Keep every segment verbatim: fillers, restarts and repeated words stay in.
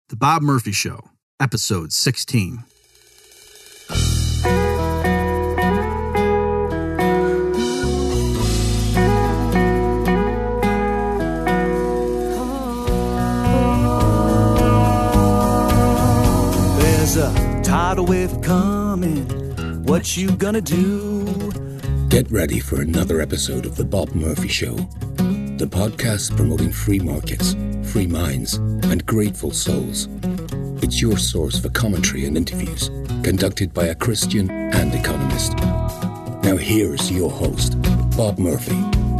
The Bob Murphy Show, Episode sixteen. There's a tidal wave coming. What you gonna do? Get ready for another episode of The Bob Murphy Show, the podcast promoting free markets, free minds, and grateful souls. It's your source for commentary and interviews conducted by a Christian and economist. Now here's your host, Bob Murphy.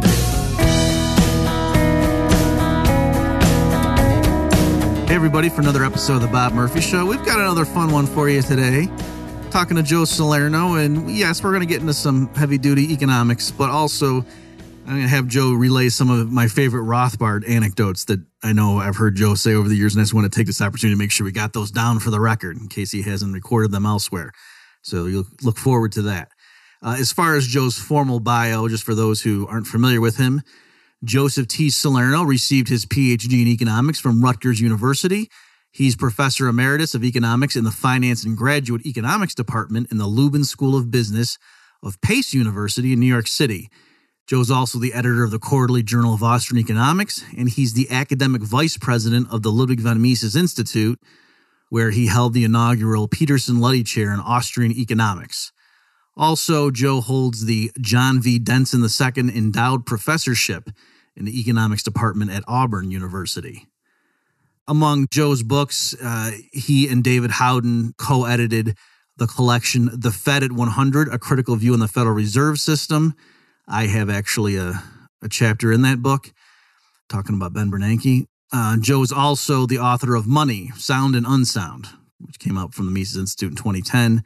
Hey everybody, for another episode of The Bob Murphy Show. We've got another fun one for you today. Talking to Joe Salerno, and yes, we're going to get into some heavy-duty economics, but also I'm going to have Joe relay some of my favorite Rothbard anecdotes that I know I've heard Joe say over the years, and I just want to take this opportunity to make sure we got those down for the record in case he hasn't recorded them elsewhere. So you'll look forward to that. Uh, as far as Joe's formal bio, just for those who aren't familiar with him, Joseph T. Salerno received his P H D in economics from Rutgers University. He's Professor Emeritus of Economics in the Finance and Graduate Economics Department in the Lubin School of Business of Pace University in New York City. Joe's also the editor of the Quarterly Journal of Austrian Economics, and he's the academic vice president of the Ludwig von Mises Institute, where he held the inaugural Peterson Luddy Chair in Austrian Economics. Also, Joe holds the John V. Denson the Second Endowed Professorship in the Economics Department at Auburn University. Among Joe's books, uh, he and David Howden co-edited the collection The Fed at one hundred, A Critical View on the Federal Reserve System. I have actually a, a chapter in that book talking about Ben Bernanke. Uh, Joe is also the author of Money, Sound and Unsound, which came out from the Mises Institute in twenty ten.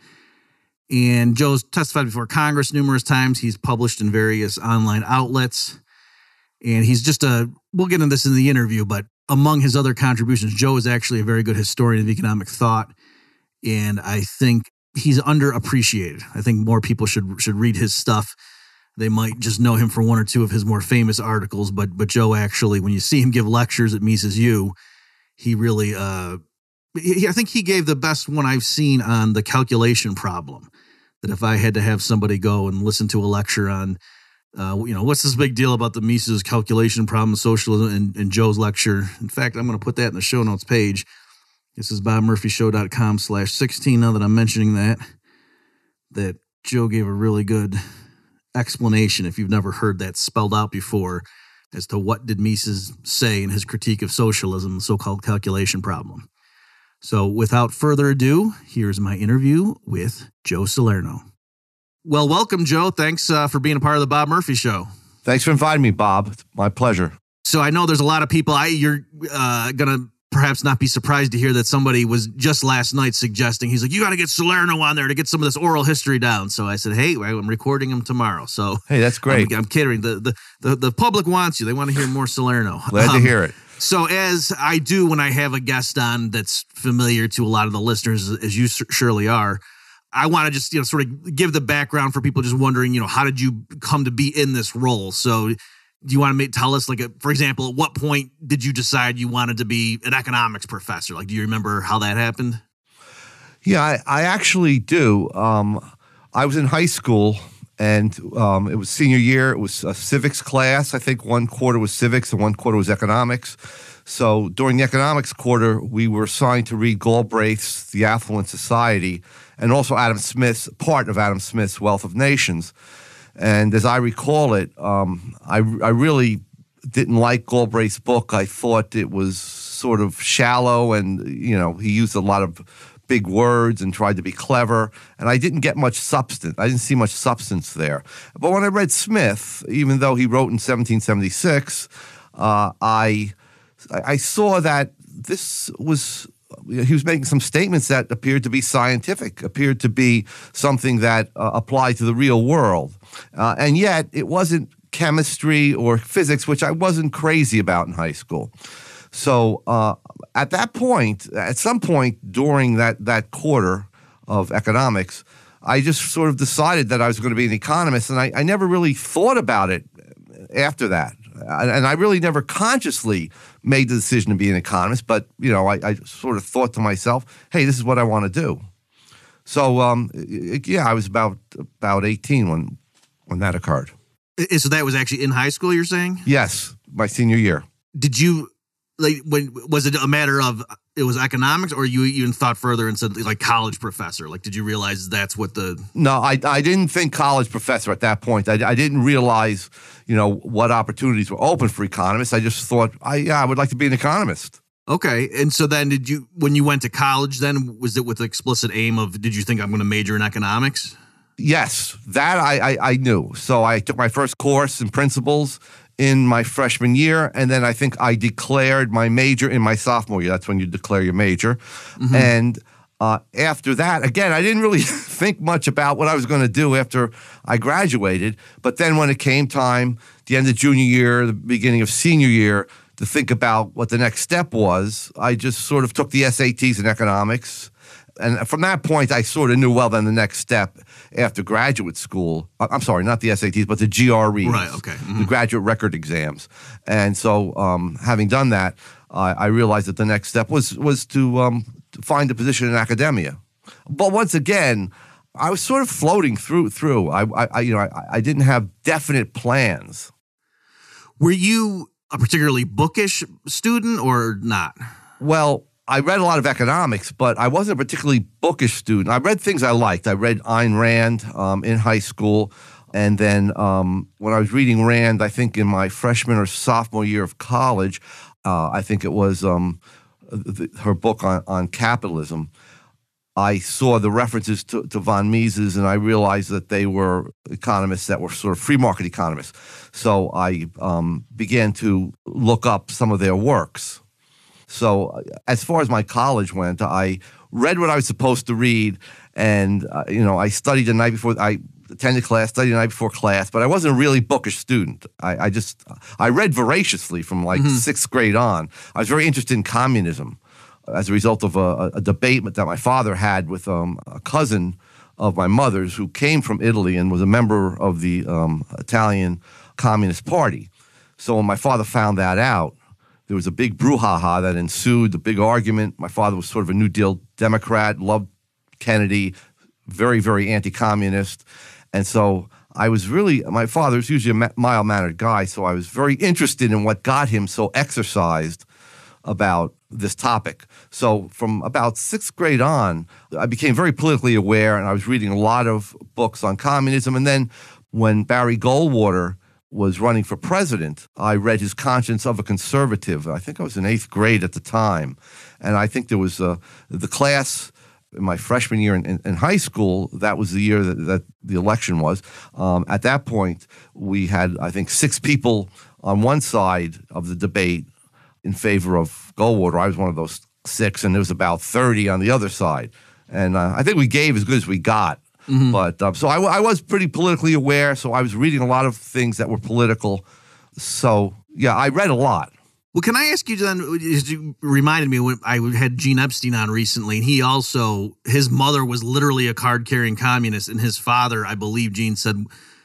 And Joe's testified before Congress numerous times. He's published in various online outlets. And he's just a, we'll get into this in the interview, but among his other contributions, Joe is actually a very good historian of economic thought, and I think he's underappreciated. I think more people should should read his stuff. They might just know him for one or two of his more famous articles, but but Joe actually, when you see him give lectures at Mises U, he really, uh, he, I think he gave the best one I've seen on the calculation problem. That if I had to have somebody go and listen to a lecture on Uh, you know, what's this big deal about the Mises calculation problem, socialism, and, and Joe's lecture? In fact, I'm going to put that in the show notes page. This is bobmurphyshow.com slash 16. Now that I'm mentioning that, that Joe gave a really good explanation, if you've never heard that spelled out before, as to what did Mises say in his critique of socialism, the so-called calculation problem. So without further ado, here's my interview with Joe Salerno. Well, welcome, Joe. Thanks uh, for being a part of the Bob Murphy Show. Thanks for inviting me, Bob. It's my pleasure. So I know there's a lot of people. I You're uh, going to perhaps not be surprised to hear that somebody was just last night suggesting, he's like, you got to get Salerno on there to get some of this oral history down. So I said, hey, I'm recording him tomorrow. So hey, that's great. I'm, I'm kidding. The, the, the, the public wants you. They want to hear more Salerno. Glad um, to hear it. So as I do when I have a guest on that's familiar to a lot of the listeners, as you surely are, I want to just, you know, sort of give the background for people just wondering, you know, how did you come to be in this role? So do you want to make, tell us, like, a, for example, at what point did you decide you wanted to be an economics professor? Like, do you remember how that happened? Yeah, I, I actually do. Um, I was in high school, and um, it was senior year. It was a civics class. I think one quarter was civics and one quarter was economics. So during the economics quarter, we were assigned to read Galbraith's The Affluent Society, and also Adam Smith's, part of Adam Smith's Wealth of Nations. And as I recall it, um, I, I really didn't like Galbraith's book. I thought it was sort of shallow, and, you know, he used a lot of big words and tried to be clever, and I didn't get much substance. I didn't see much substance there. But when I read Smith, even though he wrote in seventeen seventy-six, uh, I, I saw that this was... he was making some statements that appeared to be scientific, appeared to be something that uh, applied to the real world. Uh, and yet it wasn't chemistry or physics, which I wasn't crazy about in high school. So uh, at that point, at some point during that, that quarter of economics, I just sort of decided that I was going to be an economist, and I, I never really thought about it after that. and, and I really never consciously made the decision to be an economist, but, you know, I, I sort of thought to myself, hey, this is what I want to do. So, um, it, yeah, I was about about eighteen when when that occurred. So that was actually in high school, you're saying? Yes, my senior year. Did you, like, when was it a matter of it was economics, or you even thought further and said, like, college professor? Like, did you realize that's what the... No, I, I didn't think college professor at that point. I, I didn't realize, you know, what opportunities were open for economists. I just thought, I yeah, I would like to be an economist. Okay. And so then did you, when you went to college then, was it with the explicit aim of, did you think I'm going to major in economics? Yes, that I, I, I knew. So I took my first course in principles in my freshman year, and then I think I declared my major in my sophomore year. That's when you declare your major. Mm-hmm. And uh, after that, again, I didn't really think much about what I was going to do after I graduated. But then when it came time, the end of junior year, the beginning of senior year, to think about what the next step was, I just sort of took the S A Ts in economics. And from that point, I sort of knew, well, then the next step after graduate school, I'm sorry, not the S A Ts, but the G R Es, right, okay. Mm-hmm. the graduate record exams. And so um, having done that, uh, I realized that the next step was was to, um, to find a position in academia. But once again, I was sort of floating through. through. I, I you know, I, I didn't have definite plans. Were you a particularly bookish student or not? Well, I read a lot of economics, but I wasn't a particularly bookish student. I read things I liked. I read Ayn Rand um, in high school. And then um, when I was reading Rand, I think in my freshman or sophomore year of college, uh, I think it was um, the, her book on, on capitalism, I saw the references to, to von Mises, and I realized that they were economists that were sort of free market economists. So I um, began to look up some of their works. So as far as my college went, I read what I was supposed to read, and uh, you know, I studied the night before. I attended class, studied the night before class, but I wasn't a really bookish student. I, I just I read voraciously from like mm-hmm. sixth grade on. I was very interested in communism as a result of a, a debate that my father had with um, a cousin of my mother's who came from Italy and was a member of the um, Italian Communist Party. So when my father found that out, there was a big brouhaha that ensued, the big argument. My father was sort of a New Deal Democrat, loved Kennedy, very, very anti-communist. And so I was really, my father was usually a mild-mannered guy, so I was very interested in what got him so exercised about this topic. So from about sixth grade on, I became very politically aware, and I was reading a lot of books on communism. And then when Barry Goldwater was running for president, I read his Conscience of a Conservative. I think I was in eighth grade at the time. And I think there was uh, the class in my freshman year in, in, in high school, that was the year that, that the election was. Um, at that point, we had, I think, six people on one side of the debate in favor of Goldwater. I was one of those six, and there was about thirty on the other side. And uh, I think we gave as good as we got. Mm-hmm. But uh, so I, I was pretty politically aware, so I was reading a lot of things that were political. So, yeah, I read a lot. Well, can I ask you then, you reminded me when I had Gene Epstein on recently, and he also, his mother was literally a card-carrying communist, and his father, I believe Gene said,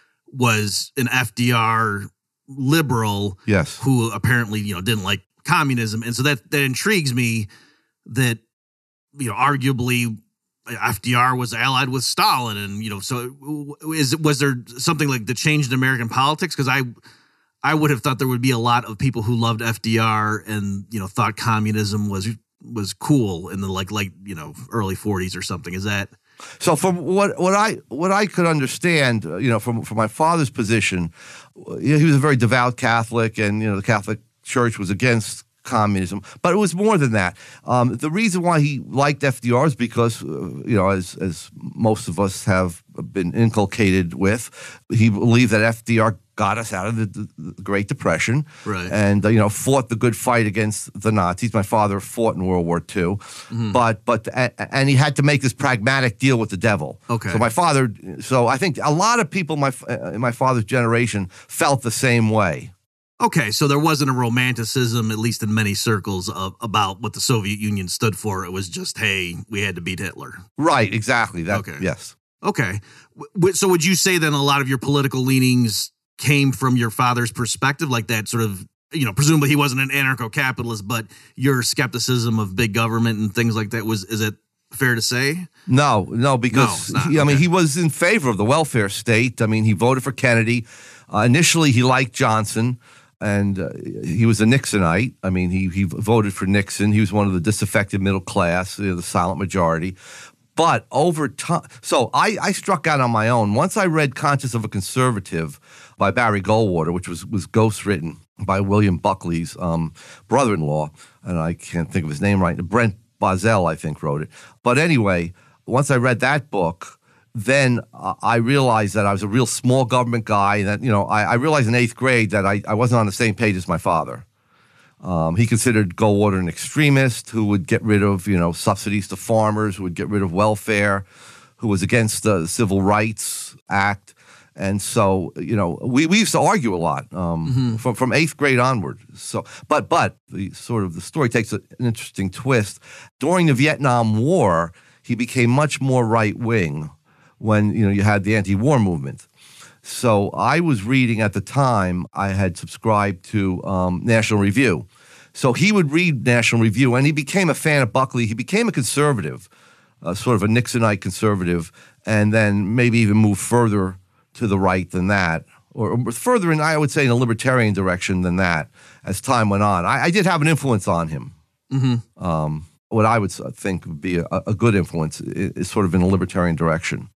was an F D R liberal. Yes. Who apparently, you know, didn't like communism. And so that, that intrigues me that, you know, arguably F D R was allied with Stalin, and, you know, so is was there something like that changed in American politics? Because I I would have thought there would be a lot of people who loved F D R and, you know, thought communism was was cool in the like like you know early forties or something. Is that so? From what what I what I could understand, you know, from from my father's position, he was a very devout Catholic, and you know the Catholic Church was against communism, but it was more than that. Um, the reason why he liked F D R is because, uh, you know, as as most of us have been inculcated with, he believed that F D R got us out of the, the, the Great Depression, right. and uh, you know, fought the good fight against the Nazis. My father fought in World War Two, mm-hmm. but but and he had to make this pragmatic deal with the devil. Okay. So my father, so I think a lot of people in my in my father's generation felt the same way. Okay, so there wasn't a romanticism, at least in many circles, of, about what the Soviet Union stood for. It was just, hey, we had to beat Hitler. Right, exactly. That, okay. Yes. Okay. So would you say then a lot of your political leanings came from your father's perspective, like that sort of, you know, presumably he wasn't an anarcho-capitalist, but your skepticism of big government and things like that was, is it fair to say? No, no, because No, it's not. he, I mean, Okay. he was in favor of the welfare state. I mean, he voted for Kennedy. Uh, initially, he liked Johnson, and uh, he was a Nixonite. I mean, he he voted for Nixon. He was one of the disaffected middle class, you know, the silent majority. But over time, so I, I struck out on my own. Once I read Conscience of a Conservative by Barry Goldwater, which was, was ghost-written by William Buckley's um, brother-in-law, and I can't think of his name right, Brent Bozell, I think, wrote it. But anyway, once I read that book, then uh, I realized that I was a real small government guy, and that, you know, I, I realized in eighth grade that I, I wasn't on the same page as my father. Um, he considered Goldwater an extremist who would get rid of, you know, subsidies to farmers, who would get rid of welfare, who was against the Civil Rights Act. And so, you know, we, we used to argue a lot um, Mm-hmm. from, from eighth grade onward. So, but but the sort of the story takes a, an interesting twist. During the Vietnam War, he became much more right wing when, you know, you had the anti-war movement. So I was reading at the time, I had subscribed to um, National Review. So he would read National Review, and he became a fan of Buckley. He became a conservative, uh, sort of a Nixonite conservative, and then maybe even moved further to the right than that, or, or further in, I would say, in a libertarian direction than that as time went on. I, I did have an influence on him. Mm-hmm. Um, what I would think would be a, a good influence is, is sort of in a libertarian direction.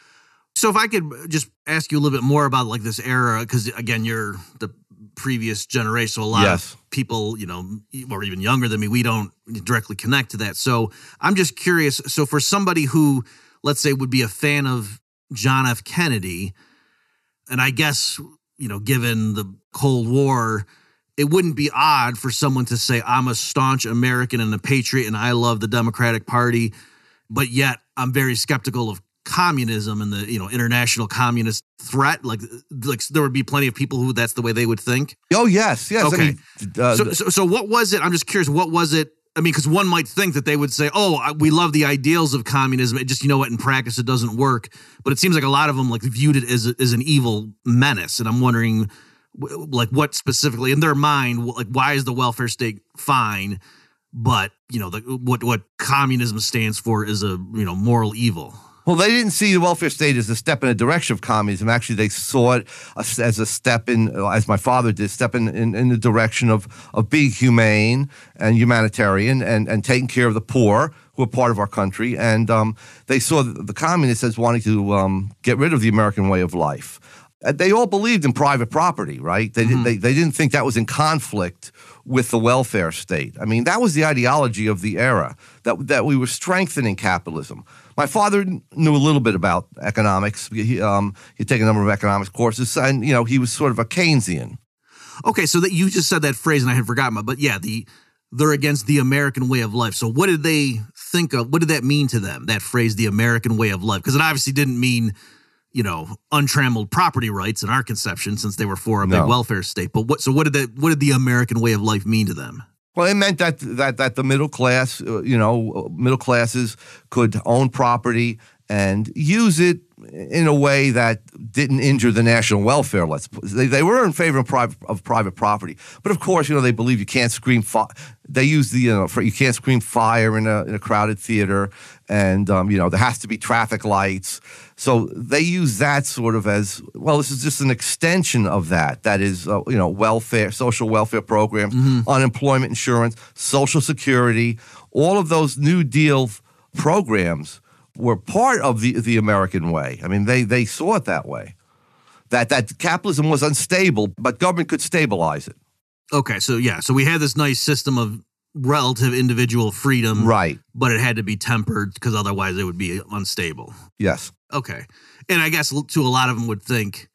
So if I could just ask you a little bit more about like this era, because again, you're the previous generation, so a lot Yes. of people, you know, or even younger than me, we don't directly connect to that. So I'm just curious. So for somebody who, let's say, would be a fan of John F. Kennedy, and I guess, you know, given the Cold War, it wouldn't be odd for someone to say, I'm a staunch American and a patriot and I love the Democratic Party, but yet I'm very skeptical of communism and the, you know, international communist threat. Like, like there would be plenty of people who that's the way they would think. Oh, yes, yes. Okay. I mean, uh, So, so, so what was it? I'm just curious. What was it? I mean, because one might think that they would say, "Oh, I- we love the ideals of communism. It just, you know what, in practice, it doesn't work." But it seems like a lot of them like viewed it as as an evil menace. And I'm wondering, w- like, what specifically in their mind, like, why is the welfare state fine, but you know, the, what what communism stands for is a you know moral evil. Well, they didn't see the welfare state as a step in the direction of communism. Actually, they saw it as as a step in, as my father did, step in, in, in the direction of, of being humane and humanitarian and, and taking care of the poor who are part of our country. And um, they saw the, the communists as wanting to um, get rid of the American way of life. And they all believed in private property, right? They, Mm-hmm. didn't, they, they didn't think that was in conflict with the welfare state. I mean, that was the ideology of the era, that that we were strengthening capitalism. My father knew a little bit about economics. He, um, he'd taken a number of economics courses, and you know, he was sort of a Keynesian. Okay, so that you just said that phrase and I had forgotten about, but yeah, the they're against the American way of life. So what did they think of? What did that mean to them? That phrase, the American way of life, because it obviously didn't mean, you know, untrammeled property rights in our conception, since they were for a big No. welfare state. But what? So what did that? What did the American way of life mean to them? Well, it meant that that that the middle class, uh, you know, middle classes could own property and use it in a way that didn't injure the national welfare. Let's they they were in favor of private of private property, but of course, you know, they believe you can't scream. Fi- they use the you know for, you can't scream fire in a in a crowded theater, and um, you know there has to be traffic lights. So they use that sort of as, well, this is just an extension of that. That is, uh, you know, welfare, social welfare programs, unemployment insurance, Social Security, all of those New Deal programs were part of the the American way. I mean, they they saw it that way, that that capitalism was unstable, but government could stabilize it. Okay, so yeah, so we had this nice system of relative individual freedom, Right. but it had to be tempered because otherwise it would be unstable. Yes. Okay. And I guess to a lot of them would think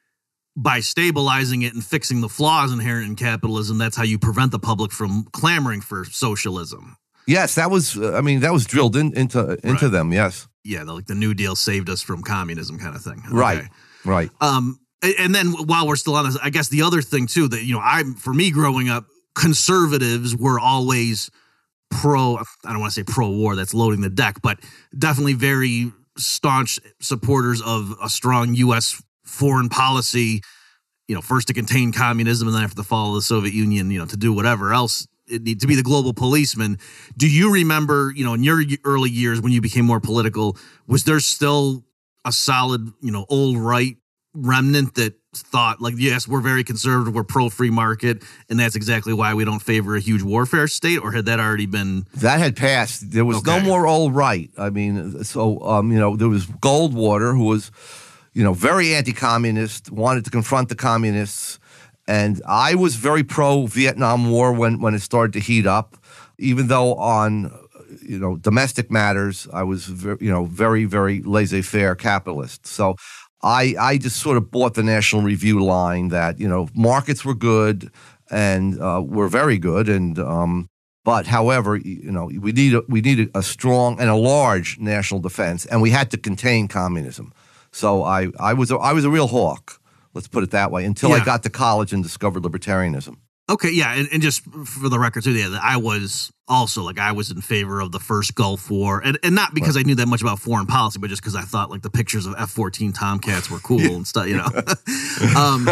by stabilizing it and fixing the flaws inherent in capitalism, that's how you prevent the public from clamoring for socialism. Yes, that was, uh, I mean, that was drilled in, into into Right. them, yes. Yeah, the, like the New Deal saved us from communism kind of thing. Okay. Right, right. Um, and, and then while we're still on this, I guess the other thing too, that, you know, I, for me growing up, conservatives were always pro, I don't want to say pro-war, that's loading the deck, but definitely very staunch supporters of a strong U S foreign policy you know, first to contain communism and then after the fall of the Soviet Union, you know, to do whatever else it needs to be the global policeman. Do you remember, you know, in your early years when you became more political, was there still a solid, you know, old right remnant that thought like, yes, we're very conservative, we're pro-free market, and that's exactly why we don't favor a huge warfare state? Or had that already been? That had passed. There was Okay. no more old right. I mean, so, um, you know, there was Goldwater, who was, you know, very anti-communist, wanted to confront the communists. And I was very pro-Vietnam War when, when it started to heat up, even though on, you know, domestic matters, I was, very, you know, very, very laissez-faire capitalist. So I, I just sort of bought the National Review line that, you know, markets were good and uh, were very good. And um, but, however, you know, we need a, we needed a strong and a large national defense, and we had to contain communism. So I, I was a, I was a real hawk. Let's put it that way, until Yeah. I got to college and discovered libertarianism. Okay, yeah, and, and just for the record too, yeah, I was also like I was in favor of the first Gulf War, and, and not because I knew that much about foreign policy, but just because I thought like the pictures of F fourteen Tomcats were cool and stuff, you know. um,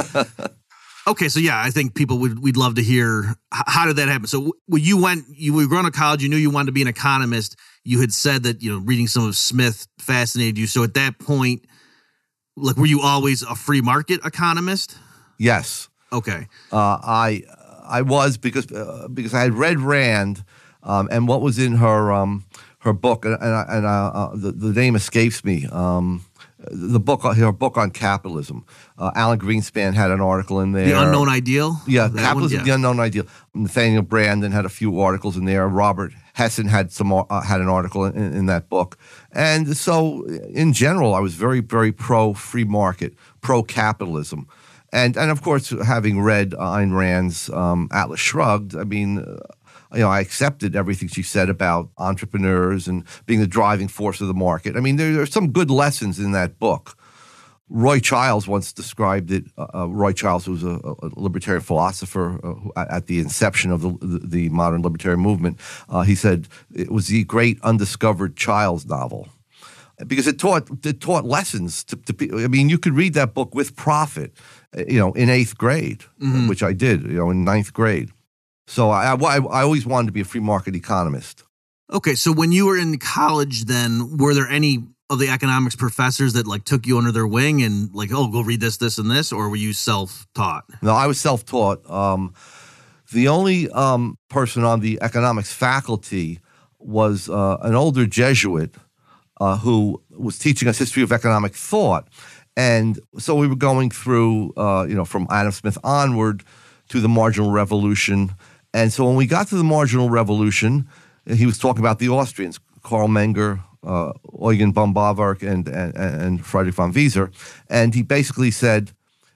okay, so yeah, I think people would we'd love to hear h- how did that happen. So when you went, you were going to college, you knew you wanted to be an economist. You had said that you know reading some of Smith fascinated you. So at that point, like, were you always a free market economist? Yes, Okay. uh, I I was because uh, because I had read Rand, um, and what was in her um, her book, and and, I- and uh, uh, the the name escapes me. Um, the book, her book on capitalism. Uh, Alan Greenspan had an article in there. The Unknown Ideal? Yeah, That Capitalism, one? the Yeah. Unknown Ideal. Nathaniel Brandon had a few articles in there. Robert Hessen had some uh, had an article in, in that book. And so, in general, I was very, very pro free market, pro capitalism, and and of course, having read Ayn Rand's um, Atlas Shrugged, I mean. Uh, You know, I accepted everything she said about entrepreneurs and being the driving force of the market. I mean, there, there are some good lessons in that book. Roy Childs once described it. Uh, Roy Childs was a, a libertarian philosopher uh, who, at the inception of the, the, the modern libertarian movement. Uh, he said it was the great undiscovered Childs novel because it taught it taught lessons to, to people. I mean, you could read that book with profit, you know, in eighth grade, Mm-hmm. which I did, you know, in ninth grade. So I, I, I always wanted to be a free market economist. Okay, so when you were in college, then were there any of the economics professors that like took you under their wing and like, oh, go read this, this, and this, or were you self-taught? No, I was self-taught. Um, the only um, person on the economics faculty was uh, an older Jesuit uh, who was teaching us history of economic thought. And so we were going through, uh, you know, from Adam Smith onward to the marginal revolution. And so when we got to the marginal revolution, he was talking about the Austrians, Karl Menger, uh, Eugen von Bauwerk, and, and, and Friedrich von Wieser. And he basically said,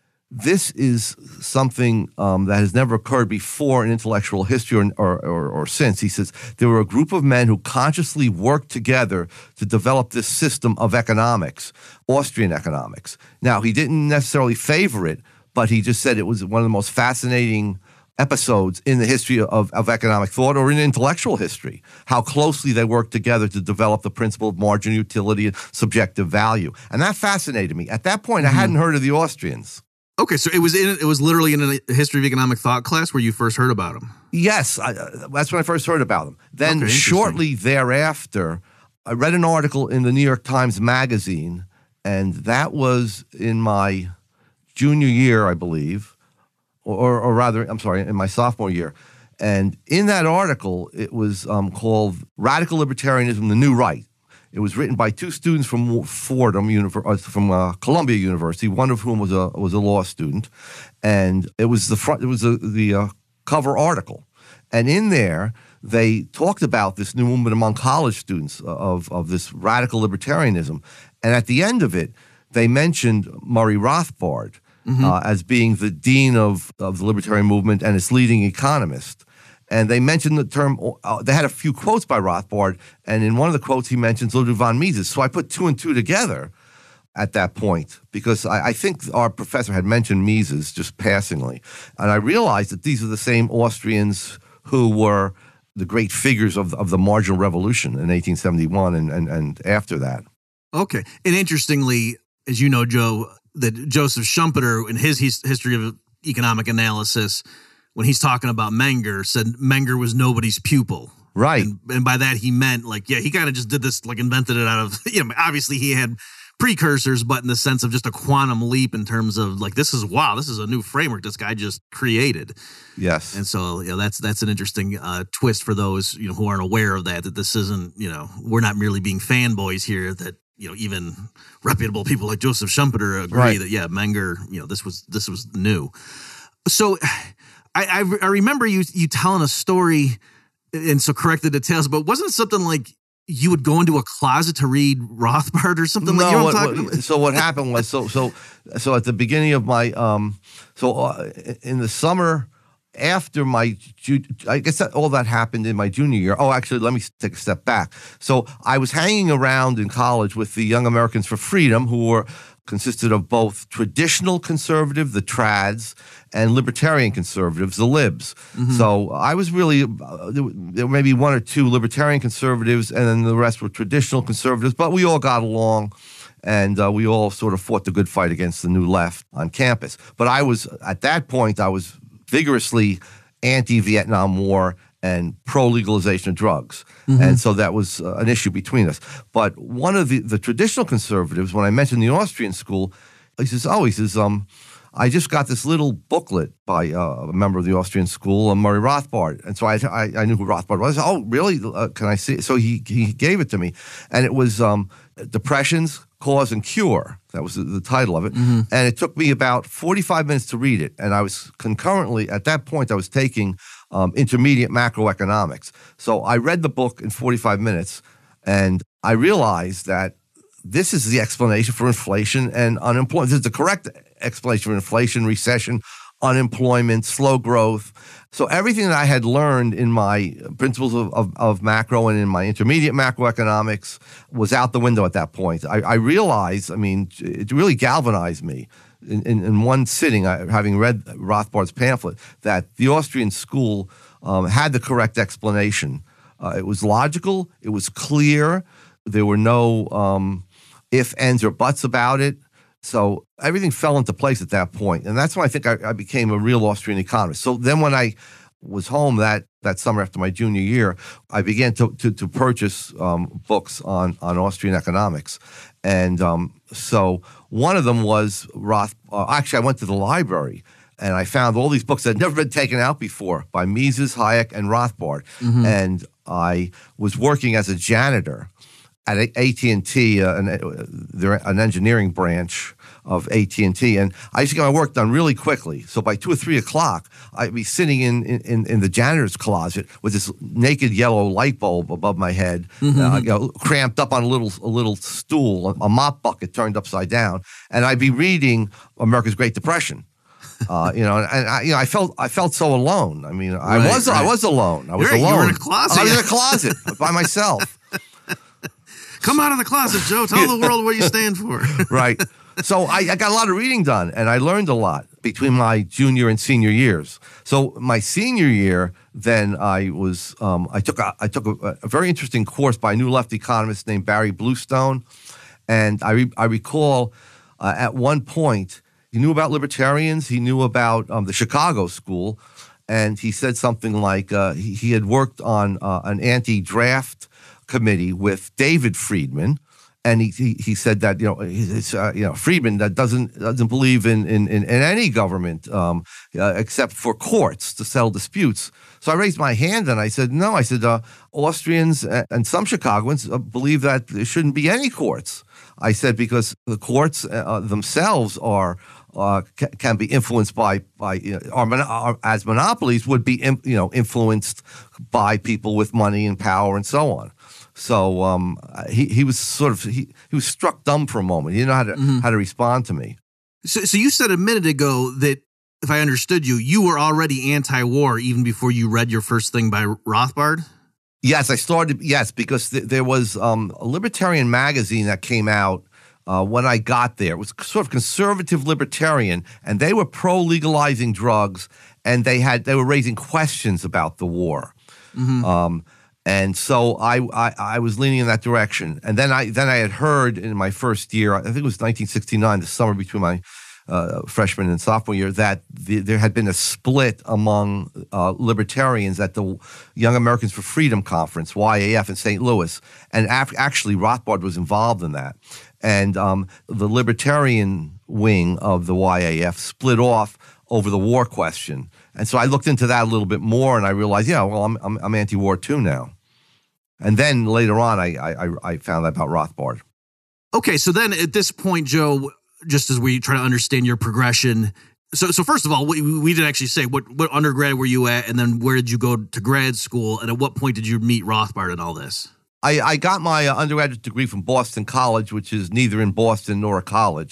this is something um, that has never occurred before in intellectual history or, or, or, or since. He says, there were a group of men who consciously worked together to develop this system of economics, Austrian economics. Now, he didn't necessarily favor it, but he just said it was one of the most fascinating episodes in the history of, of economic thought or in intellectual history, how closely they worked together to develop the principle of marginal utility and subjective value. And that fascinated me. At that point, mm-hmm. I hadn't heard of the Austrians. Okay, so it was in it was literally in a history of economic thought class where you first heard about them. Yes, I, that's when I first heard about them. Then Okay, shortly thereafter, I read an article in the New York Times Magazine, and that was in my junior year, I believe, or, or rather, I'm sorry, in my sophomore year. And in that article, it was um, called Radical Libertarianism, the New Right. It was written by two students from Fordham, from uh, Columbia University, one of whom was a was a law student, and it was the front. It was a, the uh, cover article, and in there they talked about this new movement among college students of of this radical libertarianism, and at the end of it, they mentioned Murray Rothbard mm-hmm. uh, as being the dean of of the libertarian movement and its leading economist. And they mentioned the term, uh, they had a few quotes by Rothbard, and in one of the quotes he mentions Ludwig von Mises. So I put two and two together at that point because I, I think our professor had mentioned Mises just passingly. And I realized that these are the same Austrians who were the great figures of, of the marginal revolution in eighteen seventy-one and, and, and after that. Okay. And interestingly, as you know, Joe, that Joseph Schumpeter, in his his history of economic analysis, when he's talking about Menger, said Menger was nobody's pupil. Right. And, and by that, he meant like, yeah, he kind of just did this, like invented it out of, you know, obviously he had precursors, but in the sense of just a quantum leap in terms of like, this is, wow, this is a new framework this guy just created. Yes. And so, you know, that's, that's an interesting uh, twist for those, you know, who aren't aware of that, that this isn't, you know, we're not merely being fanboys here, that, you know, even reputable people like Joseph Schumpeter agree right. that, yeah, Menger, you know, this was, this was new. So I, I, I remember you, you telling a story, and so correct the details, but wasn't it something like you would go into a closet to read Rothbard or something? No, like, you know what what, I'm talking what, about? so what happened was, so so so at the beginning of my, um, so uh, in the summer after my, I guess that all that happened in my junior year. Oh, actually, let me take a step back. So I was hanging around in college with the Young Americans for Freedom, who were consisted of both traditional conservative, the trads, and libertarian conservatives, the libs. Mm-hmm. So I was really, uh, there were maybe one or two libertarian conservatives, and then the rest were traditional conservatives, but we all got along, and uh, we all sort of fought the good fight against the new left on campus. But I was, at that point, I was vigorously anti-Vietnam War and pro-legalization of drugs. Mm-hmm. And so that was uh, an issue between us. But one of the, the traditional conservatives, when I mentioned the Austrian school, he says, oh, he says, um, I just got this little booklet by uh, a member of the Austrian school, uh, Murray Rothbard. And so I, I, I knew who Rothbard was. Oh, really? Uh, can I see it? So he, he gave it to me. And it was um, Depressions, Cause and Cure. That was the, the title of it. Mm-hmm. And it took me about forty-five minutes to read it. And I was concurrently, at that point, I was taking um, intermediate macroeconomics. So I read the book in forty-five minutes, and I realized that this is the explanation for inflation and unemployment. This is the correct explanation for inflation, recession, unemployment, slow growth. So everything that I had learned in my principles of, of, of macro and in my intermediate macroeconomics was out the window at that point. I, I realized, I mean, it really galvanized me in, in, in one sitting, I, having read Rothbard's pamphlet, that the Austrian school um, had the correct explanation. Uh, it was logical. It was clear. There were no um, ifs, ands, or buts about it. So everything fell into place at that point. And that's when I think I, I became a real Austrian economist. So then when I was home that, that summer after my junior year, I began to, to, to purchase um, books on, on Austrian economics. And um, so one of them was Roth. Uh, actually, I went to the library and I found all these books that had never been taken out before by Mises, Hayek, and Rothbard. Mm-hmm. And I was working as a janitor at A T and T, uh, an, they're an engineering branch of A T and T, and I used to get my work done really quickly. So by two or three o'clock, I'd be sitting in, in, in the janitor's closet with this naked yellow light bulb above my head, mm-hmm. uh, you know, cramped up on a little a little stool, a mop bucket turned upside down, and I'd be reading America's Great Depression. Uh, you know, and I, you know, I felt I felt so alone. I mean, I right, was right. I was alone. I was You're right, alone. you were in a closet. I was in a closet by myself. Come out of the closet, Joe. Tell the world what you stand for. Right. So I, I got a lot of reading done, and I learned a lot between my junior and senior years. So my senior year, then I was um, I took a, I took a, a very interesting course by a new left economist named Barry Bluestone, and I re, I recall uh, at one point he knew about libertarians, he knew about um, the Chicago School, and he said something like uh, he, he had worked on uh, an anti-draft committee with David Friedman, and he he, he said that you know he's, uh, you know Friedman that doesn't doesn't believe in in, in, in any government um, uh, except for courts to settle disputes. So I raised my hand and I said no. I said uh, Austrians and some Chicagoans believe that there shouldn't be any courts. I said because the courts uh, themselves are. Uh, ca- can be influenced by by you know, our, our, as monopolies would be in, you know influenced by people with money and power and so on. So um, he he was sort of he, he was struck dumb for a moment. He didn't know how to mm-hmm. how to respond to me. So, so you said a minute ago that if I understood you, you were already anti-war even before you read your first thing by Rothbard. Yes, I started. Yes, because th- there was um, a libertarian magazine that came out. Uh, when I got there, it was sort of conservative libertarian, and they were pro-legalizing drugs, and they had they were raising questions about the war. Mm-hmm. Um, And so I, I I was leaning in that direction. And then I then I had heard in my first year, I think it was nineteen sixty-nine, the summer between my uh, freshman and sophomore year, that the, there had been a split among uh, libertarians at the Young Americans for Freedom Conference, Y A F, in Saint Louis. And af- actually, Rothbard was involved in that. And um, the libertarian wing of the Y A F split off over the war question. And so I looked into that a little bit more, and I realized, yeah, well, I'm I'm, I'm anti-war too now. And then later on, I, I I found out about Rothbard. Okay, so then at this point, Joe, just as we try to understand your progression, so so first of all, we, we didn't actually say what what undergrad were you at, and then where did you go to grad school, and at what point did you meet Rothbard and all this? I, I got my uh, undergraduate degree from Boston College, which is neither in Boston nor a college.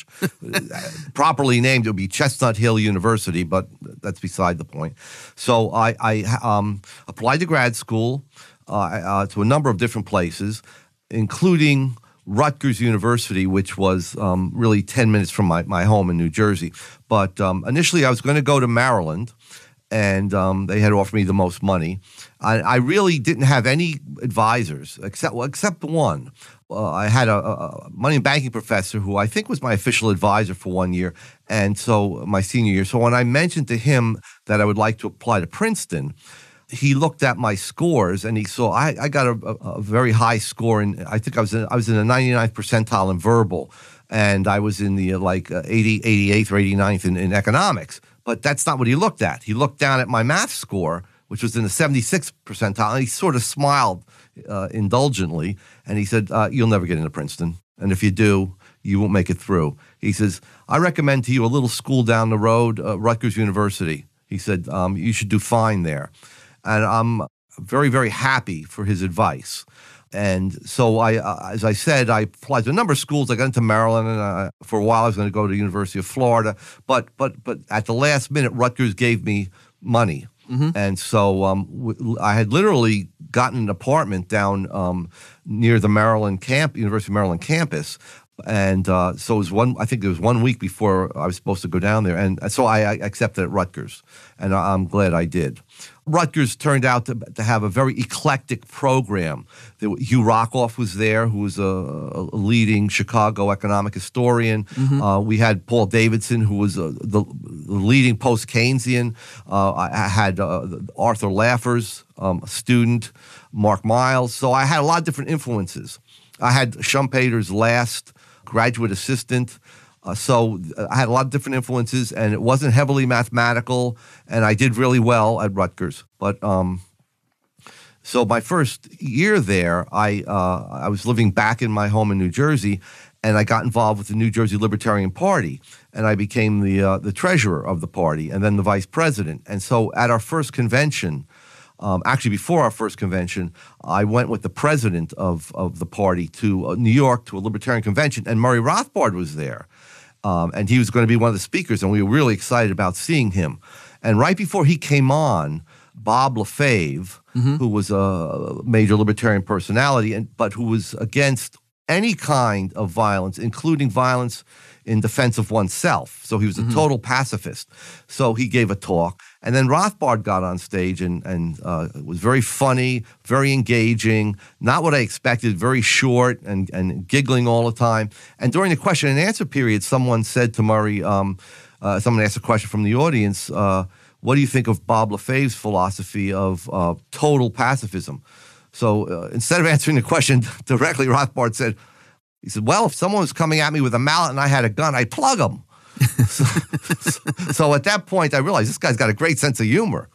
Properly named, it would be Chestnut Hill University, but that's beside the point. So I, I um, applied to grad school uh, uh, to a number of different places, including Rutgers University, which was um, really ten minutes from my, my home in New Jersey. But um, initially I was going to go to Maryland, and um, they had offered me the most money. I, I really didn't have any advisors except well, except one. Uh, I had a, a money and banking professor who I think was my official advisor for one year, and so my senior year. So when I mentioned to him that I would like to apply to Princeton, he looked at my scores and he saw I, I got a, a, a very high score, in I think I was in, I was in the ninety-ninth percentile in verbal, and I was in the uh, like uh, eighty, eighty-eighth or eighty-ninth in, in economics. But that's not what he looked at. He looked down at my math score, which was in the seventy-sixth percentile, and he sort of smiled uh, indulgently, and he said, uh, you'll never get into Princeton, and if you do, you won't make it through. He says, I recommend to you a little school down the road, uh, Rutgers University. He said, um, you should do fine there. And I'm very, very happy for his advice. And so, I, uh, as I said, I applied to a number of schools. I got into Maryland, and uh, for a while I was going to go to the University of Florida. But but but at the last minute, Rutgers gave me money. Mm-hmm. And so um, w- I had literally gotten an apartment down um, near the Maryland camp, University of Maryland campus. And uh, so it was one, I think it was one week before I was supposed to go down there. And so I, I accepted at Rutgers, and I'm glad I did. Rutgers turned out to, to have a very eclectic program. There, Hugh Rockoff was there, who was a, a leading Chicago economic historian. Mm-hmm. Uh, we had Paul Davidson, who was a, the, the leading post-Keynesian. Uh, I had uh, Arthur Laffers, um, a student, Mark Miles. So I had a lot of different influences. I had Schumpeter's last graduate assistant. Uh, so I had a lot of different influences, and it wasn't heavily mathematical, and I did really well at Rutgers. But um, so my first year there, I uh, I was living back in my home in New Jersey, and I got involved with the New Jersey Libertarian Party, and I became the uh, the treasurer of the party, and then the vice president. And so at our first convention, Um, actually, before our first convention, I went with the president of, of the party to uh, New York to a libertarian convention, and Murray Rothbard was there. Um, and he was going to be one of the speakers, and we were really excited about seeing him. And right before he came on, Bob LaFave, mm-hmm. who was a major libertarian personality, and but who was against any kind of violence, including violence in defense of oneself. So he was a mm-hmm. total pacifist. So he gave a talk. And then Rothbard got on stage and, and uh, it was very funny, very engaging, not what I expected, very short and, and giggling all the time. And during the question and answer period, someone said to Murray, um, uh, someone asked a question from the audience, uh, what do you think of Bob LaFave's philosophy of uh, total pacifism? So uh, instead of answering the question directly, Rothbard said, he said, well, if someone was coming at me with a mallet and I had a gun, I'd plug him. so, so, so at that point, I realized this guy's got a great sense of humor.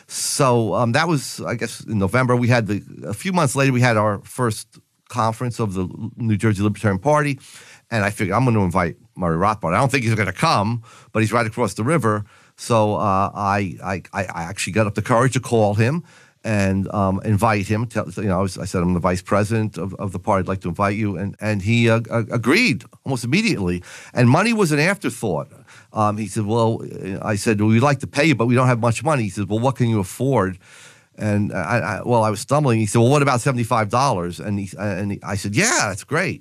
So um, that was, I guess, in November. We had the a few months later, we had our first conference of the New Jersey Libertarian Party, and I figured I'm going to invite Murray Rothbard. I don't think he's going to come, but he's right across the river. So uh, I, I I actually got up the courage to call him and um, invite him. To, you know, I, was, I said, I'm the vice president of, of the party. I'd like to invite you. And and he uh, agreed almost immediately. And money was an afterthought. Um, he said, well, I said, well, we'd like to pay you, but we don't have much money. He said, well, what can you afford? And I, I well, I was stumbling. He said, well, what about seventy-five dollars? And, he, and he, I said, yeah, that's great.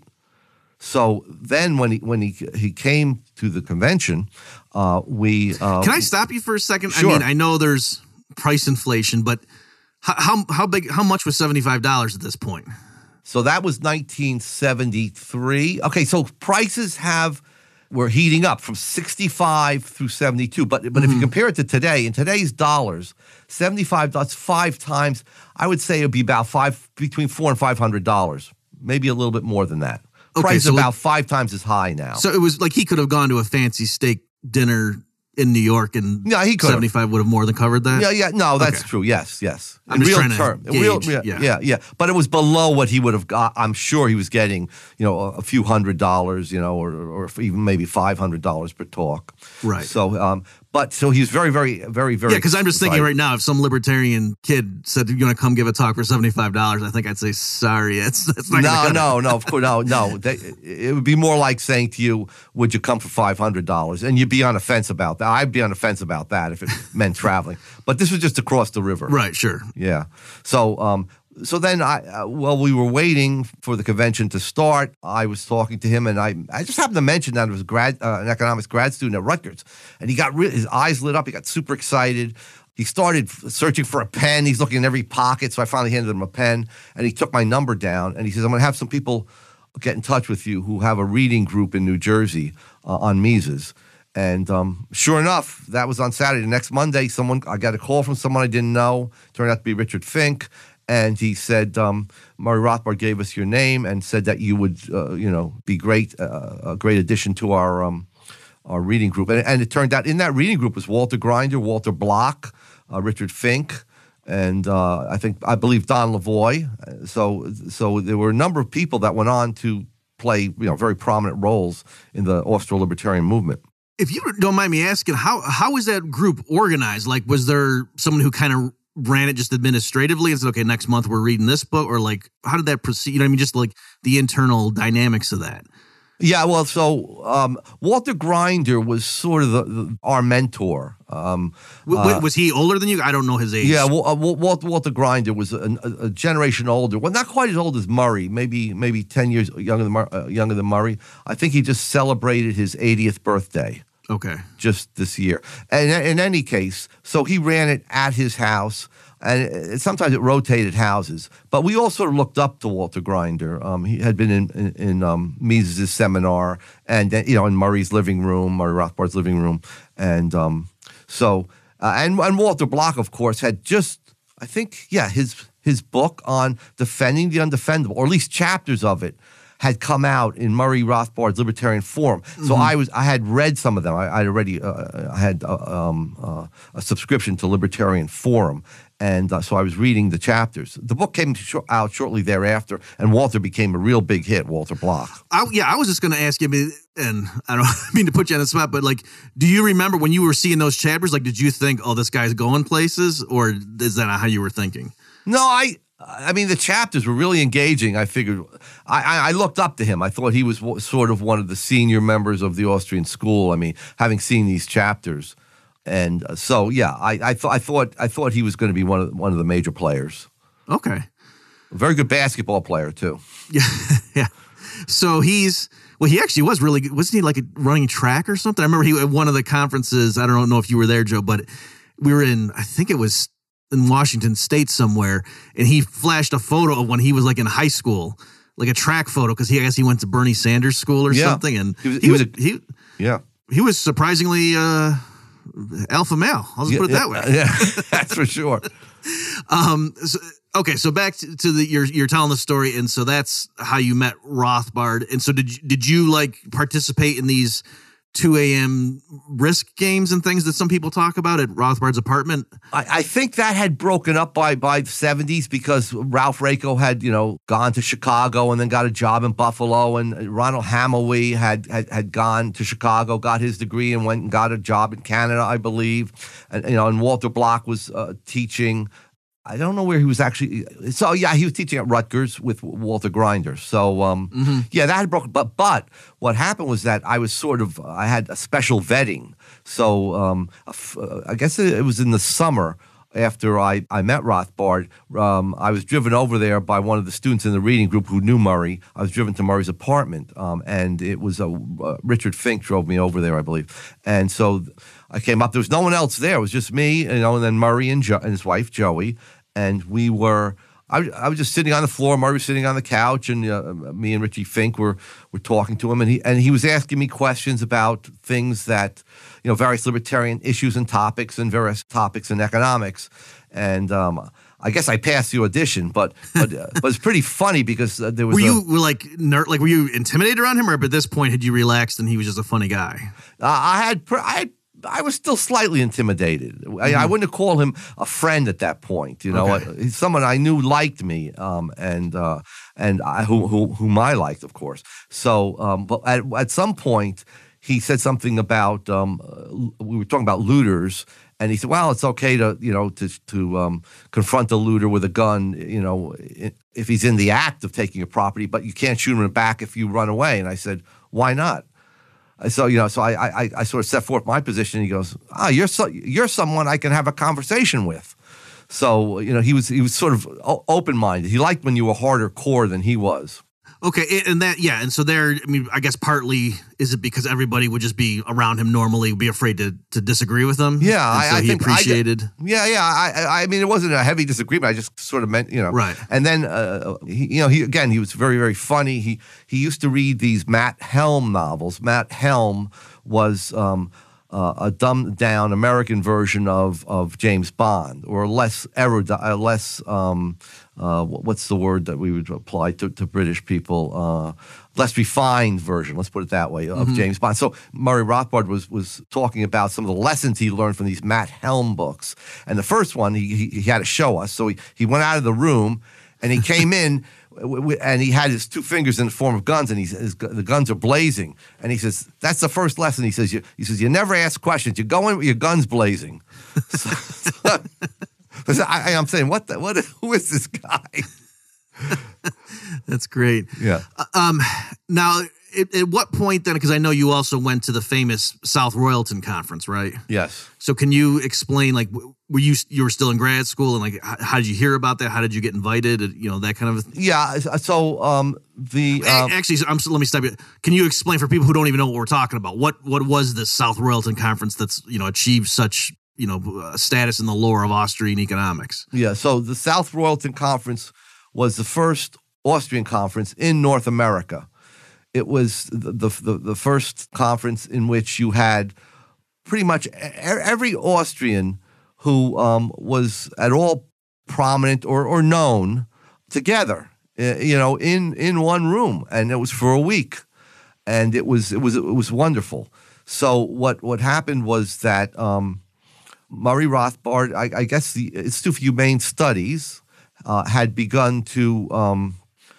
So then when he when he he came to the convention, uh, we... Uh, Can I stop you for a second? Sure. I mean, I know there's price inflation, but How how, how big? How much was seventy-five dollars at this point? So that was nineteen seventy-three. Okay, so prices have were heating up from sixty-five through seventy-two. But but mm-hmm. if you compare it to today, in today's dollars, seventy-five that's five times. I would say it would be about five between four and five hundred dollars, maybe a little bit more than that. Okay, Price so about like, five times as high now. So it was like he could have gone to a fancy steak dinner in New York, and yeah, he could seventy-five would have more than covered that. Yeah, yeah, no, that's okay. true. Yes, yes. I'm just real trying to term, gauge, real, yeah, yeah. yeah, yeah. But it was below what he would have got. I'm sure he was getting, you know, a, a few hundred dollars, you know, or or even maybe five hundred dollars per talk. Right. So, um, but so he's very, very, very, very. Yeah, because I'm just thinking right now, if some libertarian kid said you're going to come give a talk for seventy-five dollars, I think I'd say sorry. It's, it's not. No, no, no. Of course, no, no. They, it would be more like saying to you, "Would you come for five hundred dollars?" And you'd be on the fence about that. I'd be on the fence about that if it meant traveling. But this was just across the river. Right. Sure. Yeah. So, um, so then I, uh, while we were waiting for the convention to start, I was talking to him, and I, I just happened to mention that I was grad, uh, an economics grad student at Rutgers, and he got re- his eyes lit up. He got super excited. He started searching for a pen. He's looking in every pocket. So I finally handed him a pen, and he took my number down, and he says, "I'm going to have some people get in touch with you who have a reading group in New Jersey uh, on Mises." And um, sure enough, that was on Saturday. The next Monday, someone I got a call from someone I didn't know. Turned out to be Richard Fink, and he said, um, "Murray Rothbard gave us your name and said that you would, uh, you know, be great, uh, a great addition to our um, our reading group." And, and it turned out in that reading group was Walter Grinder, Walter Block, uh, Richard Fink, and uh, I think I believe Don Lavoie. So so there were a number of people that went on to play, you know, very prominent roles in the Austro-libertarian movement. If you don't mind me asking, how how was that group organized? Like, was there someone who kind of ran it just administratively and said, "Okay, next month we're reading this book," or like, how did that proceed? You know what I mean? Just like the internal dynamics of that. Yeah, well, so um, Walter Grinder was sort of the, the, our mentor. Um, w- uh, was he older than you? I don't know his age. Yeah, well, uh, Walter, Walter Grinder was a, a, a generation older. Well, not quite as old as Murray. Maybe maybe ten years younger than uh, younger than Murray. I think he just celebrated his eightieth birthday. Okay. Just this year. And in any case, so he ran it at his house, and it, sometimes it rotated houses. But we all sort of looked up to Walter Grinder. Um, he had been in, in, in um, Mises' seminar and, you know, in Murray's living room, Murray Rothbard's living room. And um, so, uh, and, and Walter Block, of course, had just, I think, yeah, his his book on defending the undefendable, or at least chapters of it, had come out in Murray Rothbard's Libertarian Forum. So mm-hmm. I was I had read some of them. I I'd already uh, I had uh, um, uh, a subscription to Libertarian Forum, and uh, so I was reading the chapters. The book came sh- out shortly thereafter, and Walter became a real big hit. Walter Block. I, yeah, I was just going to ask you, and I don't mean to put you on the spot, but like, do you remember when you were seeing those chapters? Like, did you think, "Oh, this guy's going places," or is that not how you were thinking? No, I. I mean, the chapters were really engaging. I figured, I, I looked up to him. I thought he was w- sort of one of the senior members of the Austrian school. I mean, having seen these chapters, and uh, so yeah, I, I thought I thought I thought he was going to be one of one of the major players. Okay, a very good basketball player too. Yeah, yeah. So he's well, he actually was really good. Wasn't he like a running track or something? I remember he at one of the conferences. I don't know if you were there, Joe, but we were in. I think it was in Washington State somewhere, and he flashed a photo of when he was like in high school, like a track photo, because he I guess he went to Bernie Sanders school or yeah. something, and he was he, he was, was a, he yeah he was surprisingly uh, alpha male. I'll just yeah, put it yeah, that way. Yeah, that's for sure. um. So, okay, so back to, to the you're you're telling the story, and so that's how you met Rothbard, and so did you, did you like participate in these two a.m. risk games and things that some people talk about at Rothbard's apartment? I, I think that had broken up by, by the seventies because Ralph Raico had, you know, gone to Chicago and then got a job in Buffalo, and Ronald Hammerwee had, had, had gone to Chicago, got his degree, and went and got a job in Canada, I believe. And, you know, and Walter Block was uh, teaching. I don't know where he was actually. So yeah, he was teaching at Rutgers with Walter Grinder. So um, mm-hmm. yeah, that had broken. But but what happened was that I was sort of I had a special vetting. So um, I guess it was in the summer after I, I met Rothbard. Um, I was driven over there by one of the students in the reading group who knew Murray. I was driven to Murray's apartment, um, and it was a uh, Richard Fink drove me over there, I believe. And so I came up. There was no one else there. It was just me, you know, and then Murray and, jo- and his wife Joey. and we were. I, I was just sitting on the floor. Murray was sitting on the couch, and uh, me and Richie Fink were were talking to him, and he and he was asking me questions about things that, you know, various libertarian issues and topics, and various topics in economics, and um, I guess I passed the audition, but but, uh, but it's pretty funny because uh, there was. Were a, you were like ner- like were you intimidated around him, or by this point had you relaxed and he was just a funny guy? Uh, I had I had. I was still slightly intimidated. I, mm-hmm. I wouldn't call him a friend at that point. You know, okay. He's someone I knew liked me, um, and uh, and I, who, who, whom I liked, of course. So, um, but at, at some point, he said something about um, we were talking about looters, and he said, "Well, it's okay to you know to to um, confront a looter with a gun, you know, if he's in the act of taking a property, but you can't shoot him in the back if you run away." And I said, "Why not?" So you know, so I, I I sort of set forth my position. He goes, "Ah, you're so, you're someone I can have a conversation with." So you know, he was he was sort of open minded. He liked when you were harder core than he was. Okay, and that yeah, and so there. I mean, I guess partly is it because everybody would just be around him normally, be afraid to to disagree with him. Yeah, and so I, I he think appreciated. I, yeah, yeah. I I mean, it wasn't a heavy disagreement. I just sort of meant, you know, right. And then uh, he, you know, he again he was very very funny. He he used to read these Matt Helm novels. Matt Helm was um, uh, a dumbed down American version of of James Bond, or less erudite, uh, less um, uh, what's the word that we would apply to, to British people? Uh, less refined version, let's put it that way, of mm-hmm. James Bond. So Murray Rothbard was was talking about some of the lessons he learned from these Matt Helm books. And the first one he he, he had to show us. So he, he went out of the room and he came in. And he had his two fingers in the form of guns, and he his, the guns are blazing. And he says, "That's the first lesson." He says, "You he says you never ask questions. You go in with your guns blazing." so, so I, I'm saying, what the, what? Who is this guy? That's great. Yeah. Uh, um. Now, at, at what point then? Because I know you also went to the famous South Royalton Conference, right? Yes. So can you explain, like, were you you were still in grad school, and like, how, how did you hear about that? How did you get invited? You know, that kind of thing. Yeah. So um, the um, actually, I'm, let me stop you. Can you explain for people who don't even know what we're talking about? What what was this South Royalton Conference that's you know achieved such you know uh, status in the lore of Austrian economics? Yeah. So the South Royalton Conference was the first Austrian conference in North America. It was the, the the first conference in which you had pretty much every Austrian who um, was at all prominent or, or known together, you know, in, in one room, and it was for a week, and it was it was it was wonderful. So what what happened was that um, Murray Rothbard, I, I guess the Institute for Humane Studies, uh, had begun to um,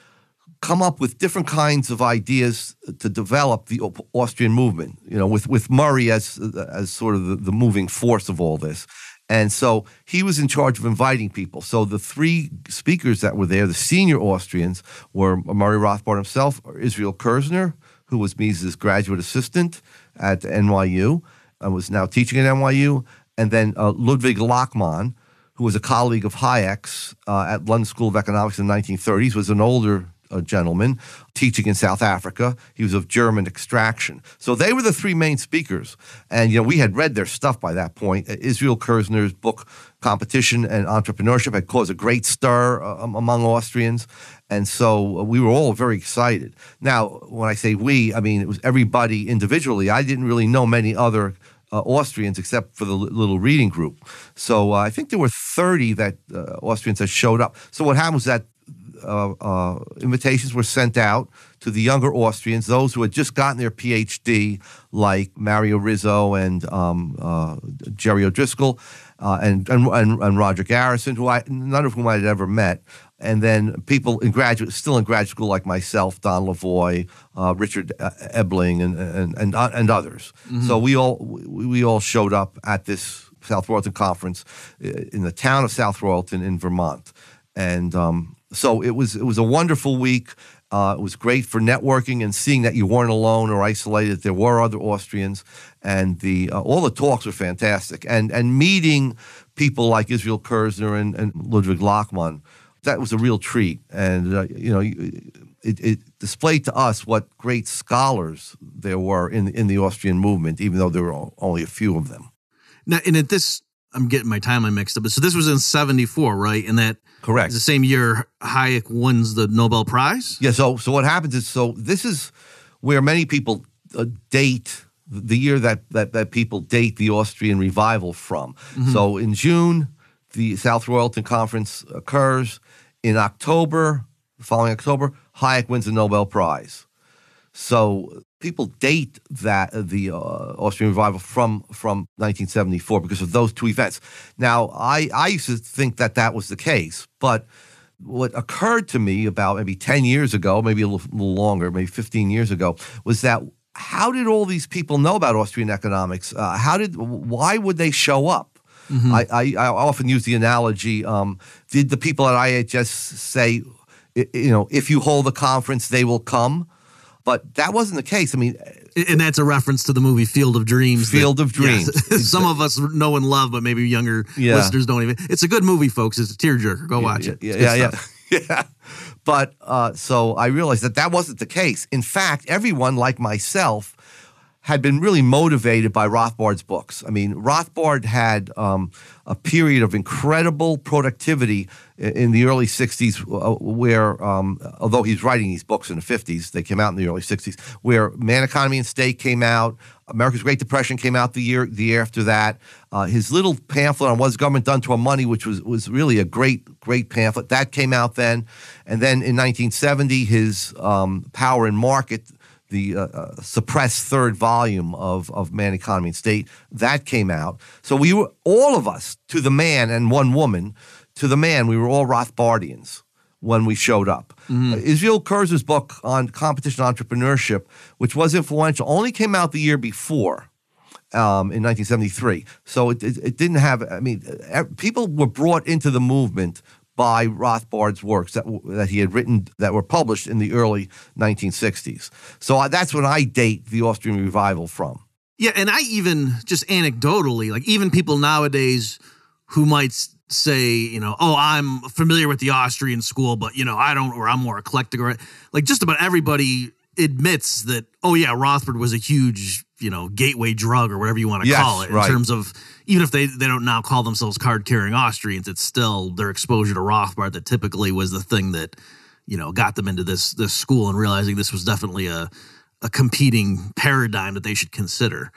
come up with different kinds of ideas to develop the Austrian movement, you know, with, with Murray as as sort of the, the moving force of all this. And so he was in charge of inviting people. So the three speakers that were there, the senior Austrians, were Murray Rothbard himself, Israel Kirzner, who was Mises' graduate assistant at N Y U and was now teaching at N Y U, and then uh, Ludwig Lachmann, who was a colleague of Hayek's uh, at London School of Economics in the nineteen thirties, was an older a gentleman teaching in South Africa. He was of German extraction. So they were the three main speakers. And, you know, we had read their stuff by that point. Israel Kirzner's book, Competition and Entrepreneurship, had caused a great stir uh, among Austrians. And so we were all very excited. Now, when I say we, I mean, it was everybody individually. I didn't really know many other Uh, Austrians except for the l- little reading group. So uh, I think there were thirty that uh, Austrians that showed up. So what happened was that uh, uh, invitations were sent out to the younger Austrians, those who had just gotten their P H D, like Mario Rizzo and um, uh, Jerry O'Driscoll uh, and, and and and Roger Garrison, who I none of whom I had ever met. And then people in graduate, still in graduate school, like myself, Don Lavoie, uh, Richard Ebling, and and and, and others. Mm-hmm. So we all we, we all showed up at this South Royalton conference in the town of South Royalton in Vermont, and um, so it was it was a wonderful week. Uh, it was great for networking and seeing that you weren't alone or isolated. There were other Austrians, and the uh, all the talks were fantastic. And and meeting people like Israel Kirzner and, and Ludwig Lachmann, that was a real treat. And uh, you know, it, it displayed to us what great scholars there were in in the Austrian movement, even though there were only a few of them. Now, and at this I'm getting my timeline mixed up. But so this was in seventy-four, right? And that Correct. is the same year Hayek wins the Nobel Prize? Yeah, so so what happens is, so this is where many people uh, date the year that, that that people date the Austrian revival from. Mm-hmm. So in June, the South Royalton Conference occurs. In October, the following October, Hayek wins the Nobel Prize. So people date that uh, the uh, Austrian revival from from nineteen seventy-four because of those two events. Now, I, I used to think that that was the case, but what occurred to me about maybe ten years ago, maybe a little, little longer, maybe fifteen years ago, was that how did all these people know about Austrian economics? Uh, how did, why would they show up? Mm-hmm. I, I, I often use the analogy, um, did the people at I H S say, you know, if you hold a conference, they will come? But that wasn't the case. I mean, and that's a reference to the movie Field of Dreams. Field that, of Dreams. Yes, some of us know and love, but maybe younger yeah. listeners don't even. It's a good movie, folks. It's a tearjerker. Go watch yeah, it. Yeah, yeah, yeah, yeah. But uh, so I realized that that wasn't the case. In fact, everyone like myself had been really motivated by Rothbard's books. I mean, Rothbard had um, a period of incredible productivity in the early sixties uh, where, um, although he's writing these books in the fifties, they came out in the early sixties, where Man, Economy, and State came out, America's Great Depression came out the year the year after that. Uh, his little pamphlet on What's Government Done to Our Money, which was, was really a great, great pamphlet, that came out then. And then in nineteen seventy, his um, Power and Market, the uh, uh, suppressed third volume of, of Man, Economy, and State, that came out. So we were, all of us, to the man and one woman, to the man, we were all Rothbardians when we showed up. Mm-hmm. Uh, Israel Kurz's book on competition entrepreneurship, which was influential, only came out the year before, um, in nineteen seventy-three. So it, it, it didn't have, I mean, people were brought into the movement by Rothbard's works that that he had written that were published in the early nineteen sixties. So I, that's when I date the Austrian revival from. Yeah, and I even, just anecdotally, like even people nowadays who might say, you know, oh, I'm familiar with the Austrian school, but, you know, I don't, or I'm more eclectic, or like just about everybody admits that, oh yeah, Rothbard was a huge, you know, gateway drug or whatever you want to yes, call it in right. terms of, even if they, they don't now call themselves card-carrying Austrians, it's still their exposure to Rothbard that typically was the thing that, you know, got them into this this school and realizing this was definitely a, a competing paradigm that they should consider.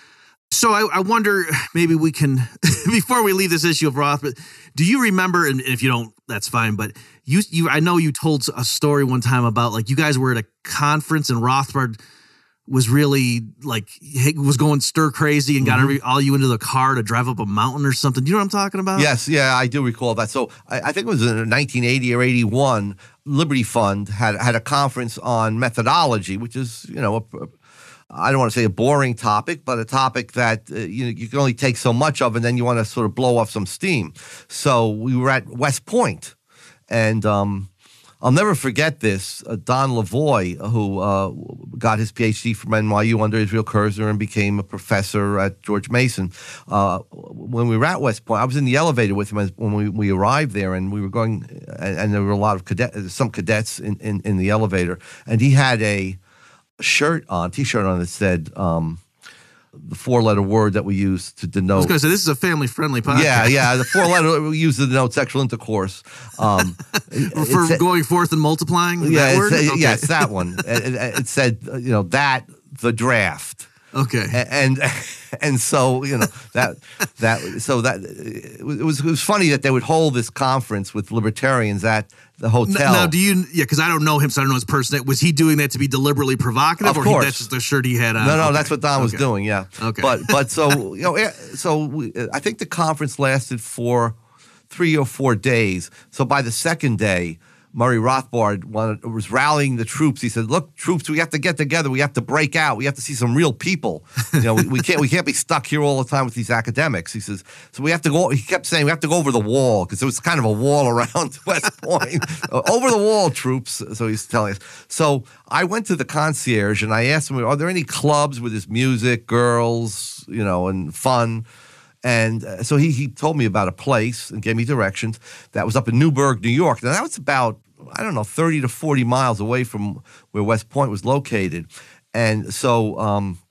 So I, I wonder, maybe we can, before we leave this issue of Rothbard, do you remember, and if you don't, that's fine, but you, you, I know you told a story one time about, like, you guys were at a conference and Rothbard was really, like, was going stir crazy and got mm-hmm. every, all you into the car to drive up a mountain or something. Do you know what I'm talking about? Yes, yeah, I do recall that. So I, I think it was in nineteen eighty or eighty-one, Liberty Fund had had a conference on methodology, which is, you know, a, a, I don't want to say a boring topic, but a topic that uh, you know you can only take so much of, and then you want to sort of blow off some steam. So we were at West Point, and um, I'll never forget this. Uh, Don Lavoie, who uh, got his P H D from N Y U under Israel Kurzner and became a professor at George Mason. Uh, when we were at West Point, I was in the elevator with him as, when we, we arrived there, and we were going, and, and there were a lot of cadets, some cadets in, in, in the elevator, and he had a shirt on, T-shirt on that said um, the four-letter word that we use to denote. I was going to say, this is a family-friendly podcast. Yeah, yeah, the four-letter we use to denote sexual intercourse. Um, For said, going forth and multiplying? Yeah, that word? It, okay. yeah, it's that one. it, it, it said, you know, that, the draft. Okay. And and so, you know, that that so that it was it was funny that they would hold this conference with libertarians at the hotel. Now, do you yeah, because I don't know him, so I don't know his person. Was he doing that to be deliberately provocative, of or course. He, that's just the shirt he had on? No, no, okay. that's what Don was okay. doing, yeah. Okay. But but so, you know, so we, I think the conference lasted for three or four days. So by the second day, Murray Rothbard wanted, was rallying the troops. He said, "Look, troops, we have to get together. We have to break out. We have to see some real people. You know, we, we can't we can't be stuck here all the time with these academics." He says, "So we have to go." He kept saying, "We have to go over the wall," because there was kind of a wall around West Point. Over the wall, troops. So he's telling us. So I went to the concierge and I asked him, "Are there any clubs with this music, girls, you know, and fun?" And uh, so he he told me about a place and gave me directions that was up in Newburgh, New York. Now, that was about, I don't know, thirty to forty miles away from where West Point was located. And so um,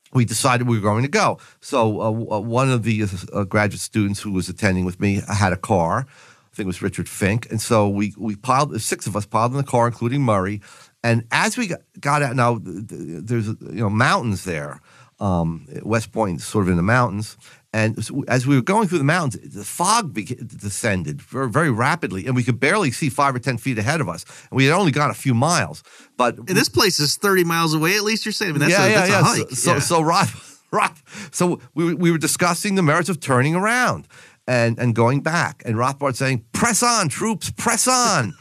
we decided we were going to go. So uh, one of the uh, graduate students who was attending with me had a car. I think it was Richard Fink. And so we we piled, six of us piled in the car, including Murray. And as we got, got out, now there's you know mountains there. Um, West Point is sort of in the mountains. And so as we were going through the mountains, the fog began, descended very, very rapidly, and we could barely see five or ten feet ahead of us. And we had only gone a few miles. But and this place is thirty miles away, at least you're saying. I mean, that's, yeah, a, yeah, that's yeah. a hike. So, so, yeah. so Rob, Rob, so we were, we were discussing the merits of turning around and, and going back. And Rothbard saying, "Press on, troops, press on."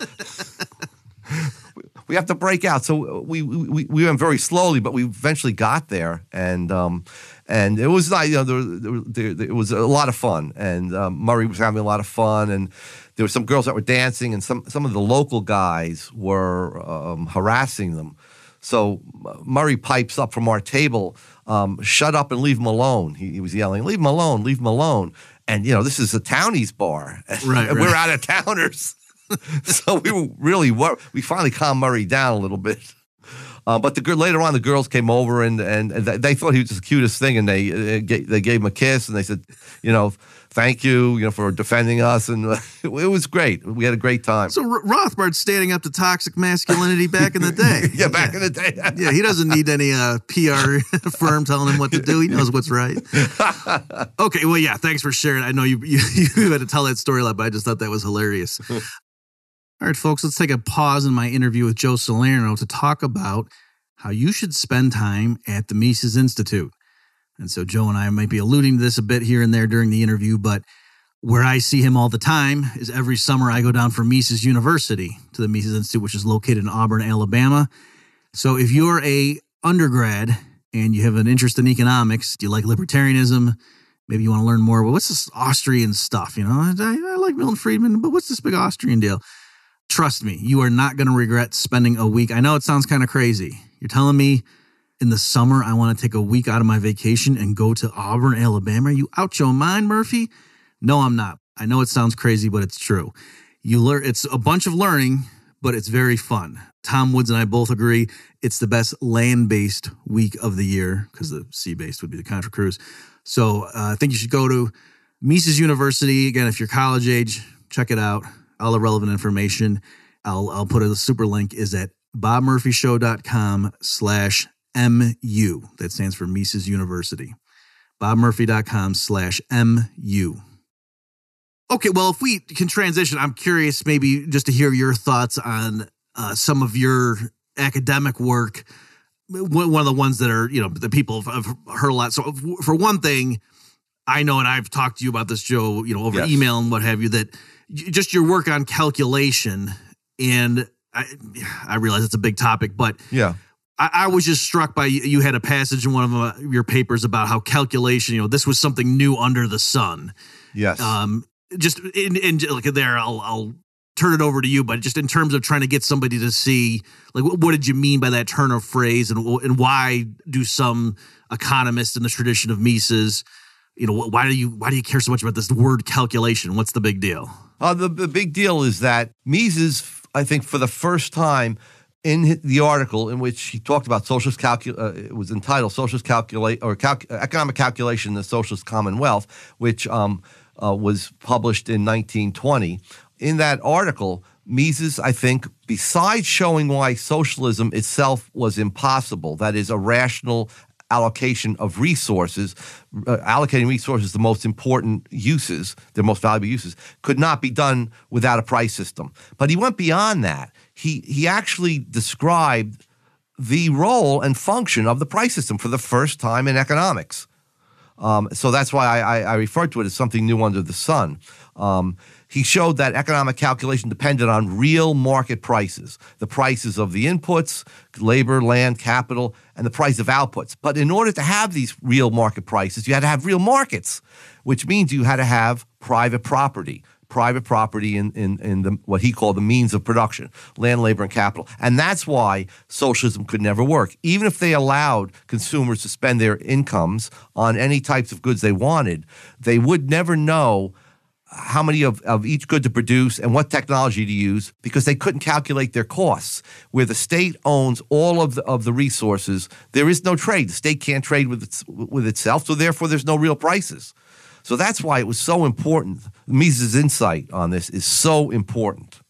We have to break out. So we, we we went very slowly, but we eventually got there, and um, and it was like you know there, there, there, it was a lot of fun, and um, Murray was having a lot of fun, and there were some girls that were dancing, and some some of the local guys were um, harassing them. So Murray pipes up from our table, um, "Shut up and leave them alone." He, he was yelling, "Leave them alone, leave them alone." And you know this is a townies bar, right? and right. we're out of towners. So we were really we finally calmed Murray down a little bit, uh, but the later on the girls came over and and, and they thought he was the cutest thing, and they uh, gave, they gave him a kiss and they said, you know, thank you, you know, for defending us, and uh, it was great. We had a great time. So R- Rothbard's standing up to toxic masculinity back in the day. yeah, back yeah. in the day. Yeah, he doesn't need any uh, P R firm telling him what to do. He knows what's right. Okay, well, yeah, thanks for sharing. I know you you, you had to tell that story a lot, but I just thought that was hilarious. All right, folks, let's take a pause in my interview with Joe Salerno to talk about how you should spend time at the Mises Institute. And so Joe and I might be alluding to this a bit here and there during the interview, but where I see him all the time is every summer I go down for Mises University to the Mises Institute, which is located in Auburn, Alabama. So if you're a undergrad and you have an interest in economics, do you like libertarianism? Maybe you want to learn more. Well, what's this Austrian stuff? You know, I, I like Milton Friedman, but what's this big Austrian deal? Trust me, you are not going to regret spending a week. I know it sounds kind of crazy. You're telling me in the summer I want to take a week out of my vacation and go to Auburn, Alabama? Are you out your mind, Murphy? No, I'm not. I know it sounds crazy, but it's true. You learn. It's a bunch of learning, but it's very fun. Tom Woods and I both agree it's the best land-based week of the year because the sea-based would be the Contra Cruise. So uh, I think you should go to Mises University. Again, if you're college age, check it out. All the relevant information, I'll I'll put a super link, is at bobmurphyshow.com slash MU. That stands for Mises University. bobmurphy.com slash MU. Okay, well, if we can transition, I'm curious maybe just to hear your thoughts on uh, some of your academic work. One of the ones that are, you know, the people have heard a lot. So for one thing, I know, and I've talked to you about this, Joe, you know, over yes. email and what have you, that just your work on calculation, and I, I realize it's a big topic, but yeah, I, I was just struck by, you had a passage in one of uh, your papers about how calculation, you know, this was something new under the sun. Yes. Um, just in, in like there, I'll, I'll turn it over to you, but just in terms of trying to get somebody to see, like, what, what did you mean by that turn of phrase, and and why do some economists in the tradition of Mises, you know, why do you why do you care so much about this word calculation? What's the big deal? Uh, the, the big deal is that Mises, I think, for the first time in the article in which he talked about socialist calcul, uh, it was entitled "Socialist Calculate" or Calc- "Economic Calculation in the Socialist Commonwealth," which um, uh, was published in nineteen twenty. In that article, Mises, I think, besides showing why socialism itself was impossible, that is, a rational allocation of resources, uh, allocating resources to the most important uses, their most valuable uses, could not be done without a price system. But he went beyond that. He he actually described the role and function of the price system for the first time in economics. Um, so that's why I, I, I refer to it as something new under the sun. Um, he showed that economic calculation depended on real market prices, the prices of the inputs, labor, land, capital, and the price of outputs. But in order to have these real market prices, you had to have real markets, which means you had to have private property, private property in, in, in the, what he called the means of production, land, labor, and capital. And that's why socialism could never work. Even if they allowed consumers to spend their incomes on any types of goods they wanted, they would never know how many of, of each good to produce and what technology to use because they couldn't calculate their costs. Where the state owns all of the, of the resources, there is no trade. The state can't trade with its, with itself, so therefore there's no real prices. So that's why it was so important. Mises' insight on this is so important.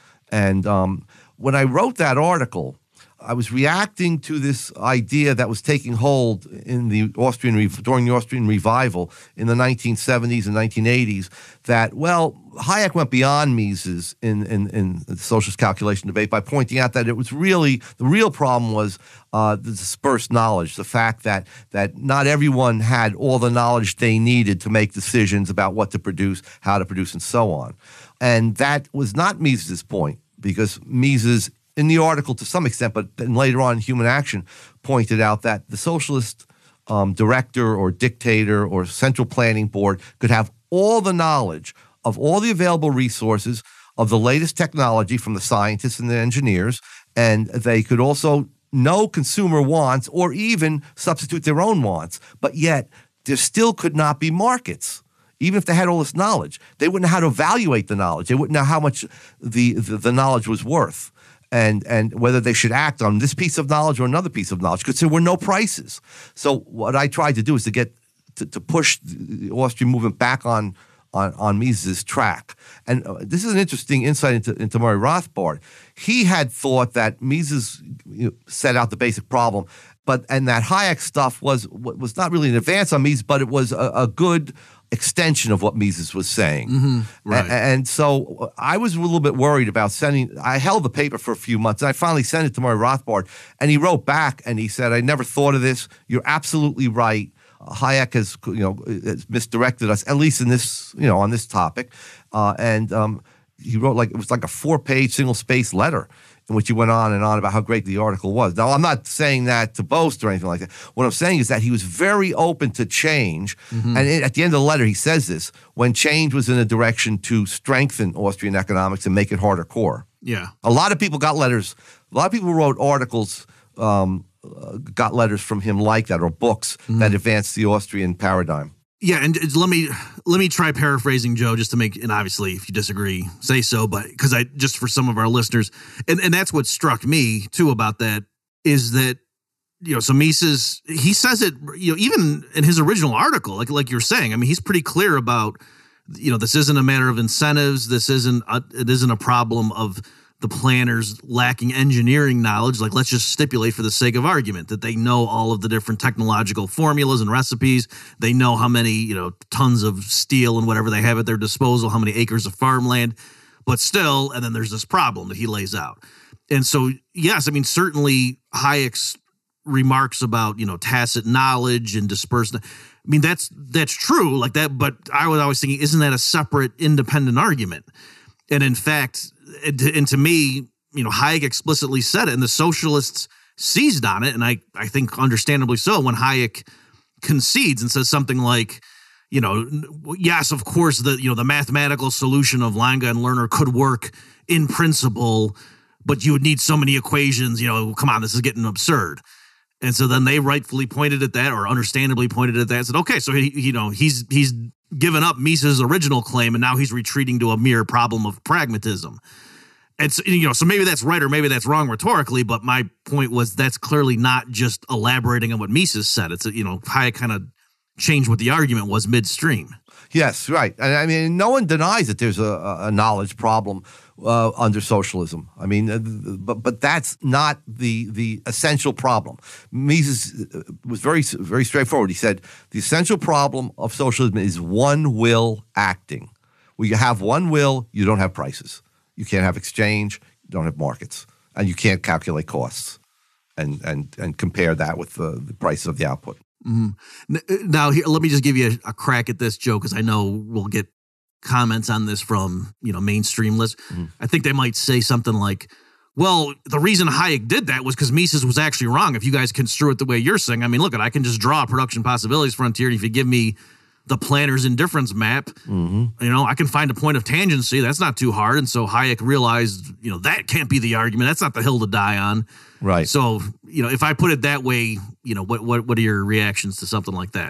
And um, when I wrote that article, I was reacting to this idea that was taking hold in the Austrian during the Austrian revival in the nineteen seventies and nineteen eighties that, well, Hayek went beyond Mises in, in, in the socialist calculation debate by pointing out that it was really, the real problem was uh, the dispersed knowledge, the fact that that not everyone had all the knowledge they needed to make decisions about what to produce, how to produce, and so on. And that was not Mises' point, because Mises, in the article to some extent, but then later on Human Action, pointed out that the socialist um, director or dictator or central planning board could have all the knowledge of all the available resources of the latest technology from the scientists and the engineers, and they could also know consumer wants or even substitute their own wants, but yet there still could not be markets. Even if they had all this knowledge, they wouldn't know how to evaluate the knowledge. They wouldn't know how much the, the, the knowledge was worth. And and whether they should act on this piece of knowledge or another piece of knowledge, because there were no prices. So what I tried to do is to get to, to push the Austrian movement back on on, on Mises' track. And uh, this is an interesting insight into, into Murray Rothbard. He had thought that Mises you know, set out the basic problem, but and that Hayek stuff was was not really an advance on Mises, but it was a, a good extension of what Mises was saying. Mm-hmm. Right. And, and so I was a little bit worried about sending, I held the paper for a few months, and I finally sent it to Murray Rothbard, and he wrote back and he said, I never thought of this. You're absolutely right. Hayek has, you know, has misdirected us, at least in this, you know, on this topic. Uh, and um, he wrote like, it was like a four-page single-space letter in which he went on and on about how great the article was. Now, I'm not saying that to boast or anything like that. What I'm saying is that he was very open to change. Mm-hmm. And it, at the end of the letter, he says this, when change was in a direction to strengthen Austrian economics and make it harder core. Yeah. A lot of people got letters. A lot of people wrote articles, um, uh, got letters from him like that, or books mm-hmm. that advanced the Austrian paradigm. Yeah, and let me let me try paraphrasing Joe just to make, and obviously if you disagree, say so, but because I just for some of our listeners, and, and that's what struck me too about that is that, you know, so Mises, he says it, you know, even in his original article, like like you're saying, I mean, he's pretty clear about, you know, this isn't a matter of incentives, this isn't a, it isn't a problem of the planners lacking engineering knowledge. Like, let's just stipulate for the sake of argument that they know all of the different technological formulas and recipes. They know how many, you know, tons of steel and whatever they have at their disposal, how many acres of farmland, but still, and then there's this problem that he lays out. And so, yes, I mean, certainly Hayek's remarks about, you know, tacit knowledge and dispersed, I mean, that's, that's true like that. But I was always thinking, isn't that a separate independent argument? And in fact, and to me, you know, Hayek explicitly said it, and the socialists seized on it, and I, I think understandably so, when Hayek concedes and says something like, you know, yes, of course, the you know the mathematical solution of Lange and Lerner could work in principle, but you would need so many equations, you know, come on, this is getting absurd. And so then they rightfully pointed at that, or understandably pointed at that, and said, okay, so he, you know, he's he's given up Mises' original claim, and now he's retreating to a mere problem of pragmatism. And so, you know, so maybe that's right or maybe that's wrong rhetorically, but my point was that's clearly not just elaborating on what Mises said. It's, you know, Hayek kind of changed what the argument was midstream. Yes, right. And I mean, no one denies that there's a, a knowledge problem uh, under socialism. I mean, uh, but but that's not the the essential problem. Mises was very very straightforward. He said the essential problem of socialism is one will acting. Where you have one will, you don't have prices. You can't have exchange. You don't have markets, and you can't calculate costs and and and compare that with the, the prices of the output. Mm-hmm. Now, here, let me just give you a, a crack at this, Joe, because I know we'll get comments on this from, you know, mainstream lists. Mm-hmm. I think they might say something like, well, the reason Hayek did that was because Mises was actually wrong. If you guys construe it the way you're saying, I mean, look, I can just draw a production possibilities frontier, and if you give me the planner's indifference map, mm-hmm. you know, I can find a point of tangency. That's not too hard. And so Hayek realized, you know, that can't be the argument. That's not the hill to die on. Right. So, you know, if I put it that way, you know, what what what are your reactions to something like that?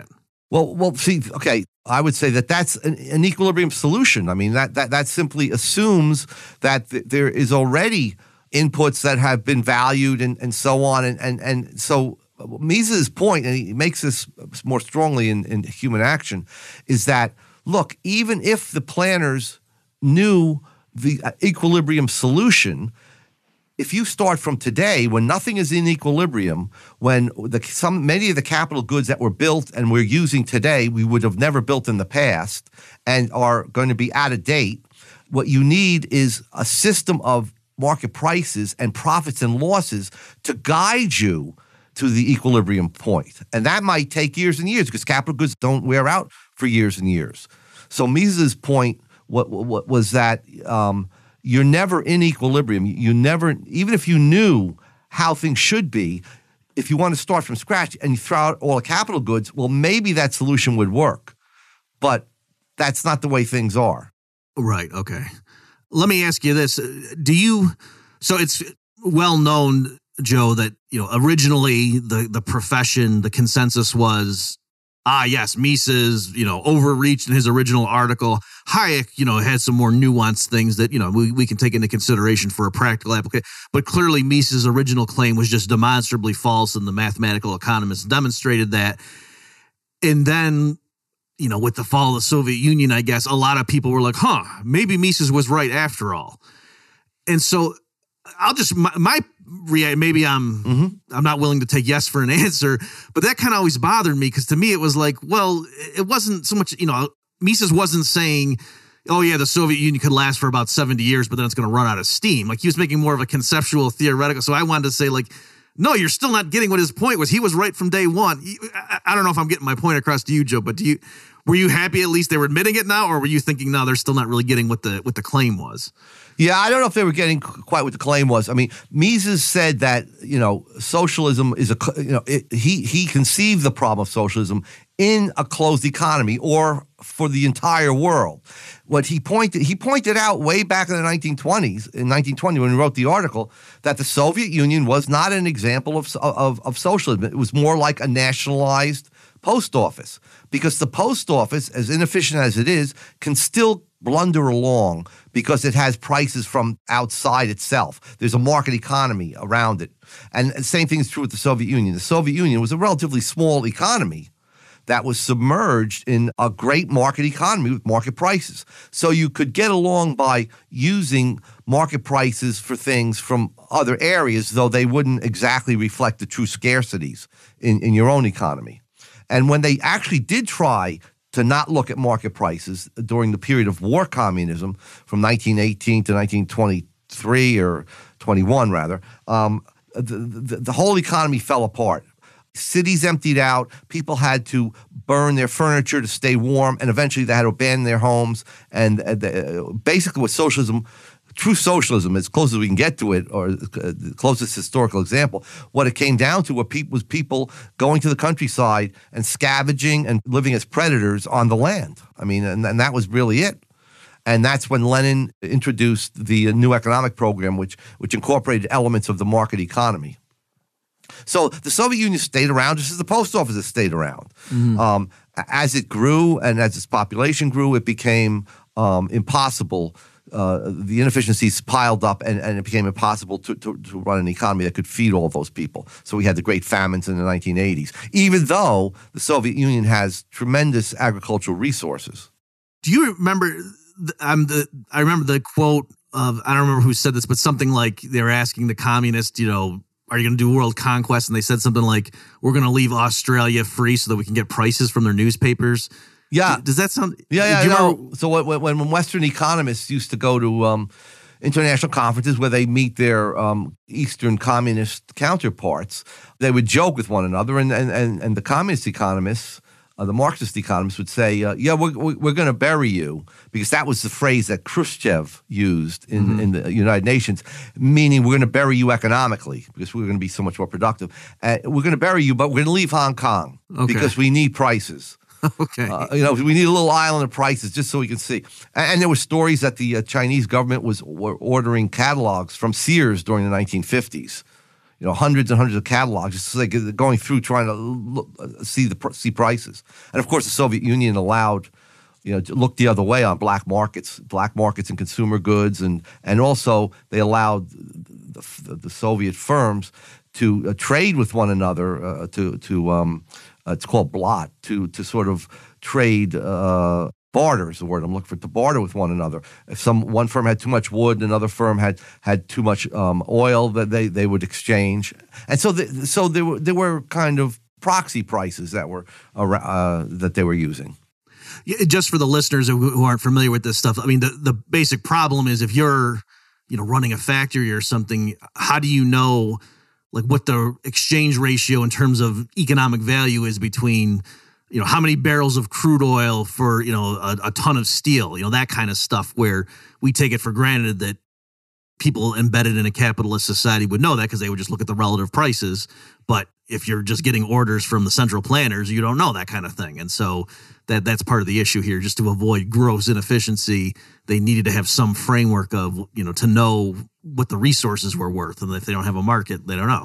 Well, well, see, okay, I would say that that's an, an equilibrium solution. I mean, that that that simply assumes that th- there is already inputs that have been valued and, and so on. And, and, and so Mises' point, and he makes this more strongly in, in Human Action, is that, look, even if the planners knew the equilibrium solution, if you start from today, when nothing is in equilibrium, when the, some many of the capital goods that were built and we're using today, we would have never built in the past and are going to be out of date, what you need is a system of market prices and profits and losses to guide you to the equilibrium point. And that might take years and years because capital goods don't wear out for years and years. So Mises' point what, what was that um, you're never in equilibrium. You never, even if you knew how things should be, if you want to start from scratch and you throw out all the capital goods, well, maybe that solution would work. But that's not the way things are. Right, okay. Let me ask you this. Do you, so it's well known, Joe, that, you know, originally the, the profession, the consensus was, ah, yes, Mises, you know, overreached in his original article. Hayek, you know, had some more nuanced things that, you know, we, we can take into consideration for a practical application. But clearly Mises' original claim was just demonstrably false, and the mathematical economists demonstrated that. And then, you know, with the fall of the Soviet Union, I guess, a lot of people were like, huh, maybe Mises was right after all. And so I'll just, my, my maybe I'm mm-hmm. I'm not willing to take yes for an answer, but that kind of always bothered me because to me it was like, well, it wasn't so much, you know, Mises wasn't saying, oh yeah, the Soviet Union could last for about seventy years, but then it's going to run out of steam. Like he was making more of a conceptual, theoretical. So I wanted to say like, no, you're still not getting what his point was. He was right from day one. I, I don't know if I'm getting my point across to you, Joe, but do you, were you happy at least they were admitting it now, or were you thinking, no, they're still not really getting what the what the claim was? Yeah, I don't know if they were getting quite what the claim was. I mean, Mises said that, you know, socialism is a, you know, it, he he conceived the problem of socialism in a closed economy or for the entire world. What he pointed he pointed out way back in the nineteen twenties, in nineteen twenty when he wrote the article, that the Soviet Union was not an example of of, of socialism. It was more like a nationalized post office, because the post office, as inefficient as it is, can still blunder along because it has prices from outside itself. There's a market economy around it. And the same thing is true with the Soviet Union. The Soviet Union was a relatively small economy that was submerged in a great market economy with market prices. So you could get along by using market prices for things from other areas, though they wouldn't exactly reflect the true scarcities in, in your own economy. And when they actually did try to not look at market prices during the period of war communism from nineteen eighteen to nineteen twenty-three or twenty-one rather, um, the, the, the whole economy fell apart. Cities emptied out. People had to burn their furniture to stay warm, and eventually they had to abandon their homes. And uh, the, basically what socialism, true socialism, as close as we can get to it, or the closest historical example, what it came down to was people going to the countryside and scavenging and living as predators on the land. I mean, and, and that was really it. And that's when Lenin introduced the new economic program, which which incorporated elements of the market economy. So the Soviet Union stayed around just as the post office has stayed around. Mm-hmm. Um, as it grew and as its population grew, it became um, impossible. Uh, the inefficiencies piled up, and, and it became impossible to, to, to run an economy that could feed all of those people. So we had the great famines in the nineteen eighties, even though the Soviet Union has tremendous agricultural resources. Do you remember, the, um, the, I remember the quote of, I don't remember who said this, but something like they were asking the communists, you know, are you going to do world conquest? And they said something like, we're going to leave Australia free so that we can get prices from their newspapers. Yeah. Does that sound? Yeah, yeah. No. So when, when Western economists used to go to um, international conferences where they meet their um, Eastern communist counterparts, they would joke with one another. And and, and, and the communist economists, uh, the Marxist economists would say, uh, yeah, we're, we're going to bury you, because that was the phrase that Khrushchev used in, mm-hmm. in the United Nations, meaning we're going to bury you economically because we're going to be so much more productive. Uh, we're going to bury you, but we're going to leave Hong Kong okay. because we need prices. Okay. Uh, you know, we need a little island of prices just so we can see. And, and there were stories that the uh, Chinese government was were ordering catalogs from Sears during the nineteen fifties. you know, hundreds and hundreds of catalogs, just like going through trying to look, see the see prices. And of course, the Soviet Union allowed, you know, to look the other way on black markets, black markets in consumer goods, and and also they allowed the, the, the Soviet firms to uh, trade with one another. Uh, to to um, uh, it's called blot to to sort of trade. Uh, Barter is the word I'm looking for, to barter with one another. If some one firm had too much wood, another firm had had too much um, oil, that they, they would exchange, and so the, so there were there were kind of proxy prices that were uh, that they were using. Yeah, just for the listeners who aren't familiar with this stuff, I mean, the the basic problem is if you're you know running a factory or something, how do you know like what the exchange ratio in terms of economic value is between you know, how many barrels of crude oil for, you know, a, a ton of steel, you know, that kind of stuff where we take it for granted that people embedded in a capitalist society would know that because they would just look at the relative prices. But if you're just getting orders from the central planners, you don't know that kind of thing. And so that that's part of the issue here. Just to avoid gross inefficiency, they needed to have some framework of, you know, to know what the resources were worth. And if they don't have a market, they don't know.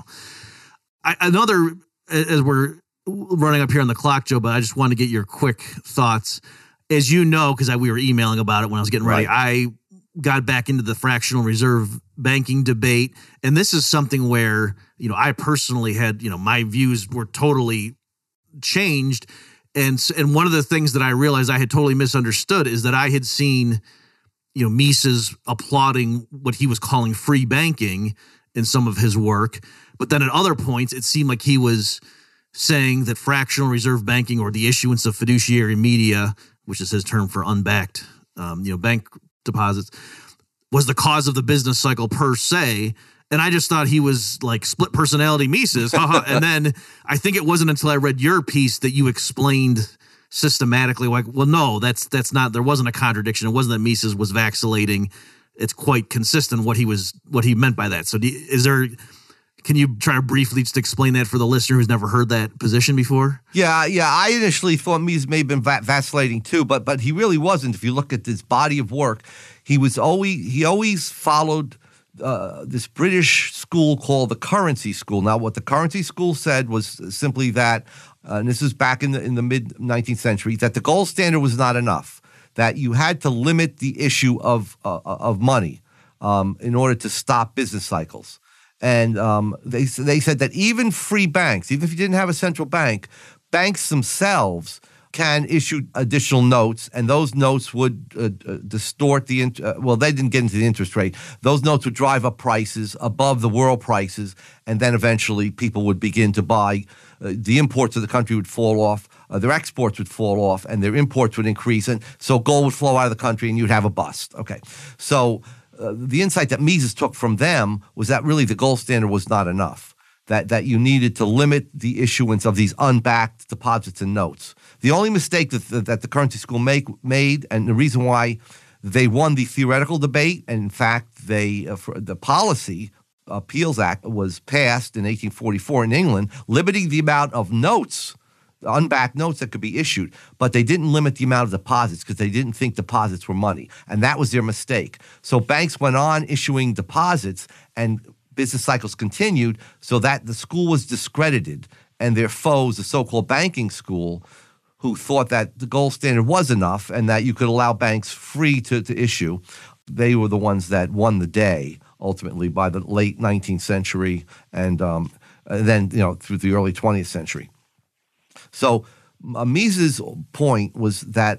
I, another, as we're running up here on the clock, Joe, but I just wanted to get your quick thoughts. As you know, because we were emailing about it when I was getting ready, right. I got back into the fractional reserve banking debate. And this is something where, you know, I personally had, you know, my views were totally changed. And, and one of the things that I realized I had totally misunderstood is that I had seen, you know, Mises applauding what he was calling free banking in some of his work. But then at other points, it seemed like he was saying that fractional reserve banking or the issuance of fiduciary media, which is his term for unbacked, um, you know, bank deposits, was the cause of the business cycle per se. And I just thought he was like split personality Mises. And then I think it wasn't until I read your piece that you explained systematically, like, well, no, that's that's not. There wasn't a contradiction. It wasn't that Mises was vacillating. It's quite consistent what he was what he meant by that. So, do, is there? Can you try to briefly just explain that for the listener who's never heard that position before? Yeah, yeah. I initially thought Mises may have been va- vacillating too, but but he really wasn't. If you look at his body of work, he was always he always followed uh, this British school called the currency school. Now, what the currency school said was simply that, uh, and this is back in the in the mid nineteenth century, that the gold standard was not enough. That you had to limit the issue of uh, of money um, in order to stop business cycles. And um, they they said that even free banks, even if you didn't have a central bank, banks themselves can issue additional notes, and those notes would uh, uh, distort the int- uh, well, they didn't get into the interest rate. Those notes would drive up prices above the world prices, and then eventually people would begin to buy. Uh, the imports of the country would fall off, uh, their exports would fall off, and their imports would increase, and so gold would flow out of the country, and you'd have a bust. Okay, so. Uh, the insight that Mises took from them was that really the gold standard was not enough, that that you needed to limit the issuance of these unbacked deposits and notes. The only mistake that, that the currency school make, made, and the reason why they won the theoretical debate, and in fact, they uh, for the Policy Appeals Act was passed in eighteen forty-four in England, limiting the amount of notes, unbacked notes that could be issued, but they didn't limit the amount of deposits because they didn't think deposits were money, and that was their mistake. So banks went on issuing deposits, and business cycles continued, so that the school was discredited, and their foes, the so-called banking school, who thought that the gold standard was enough and that you could allow banks free to, to issue, they were the ones that won the day, ultimately, by the late nineteenth century and, um, and then, you know, through the early twentieth century. So uh, Mises' point was that,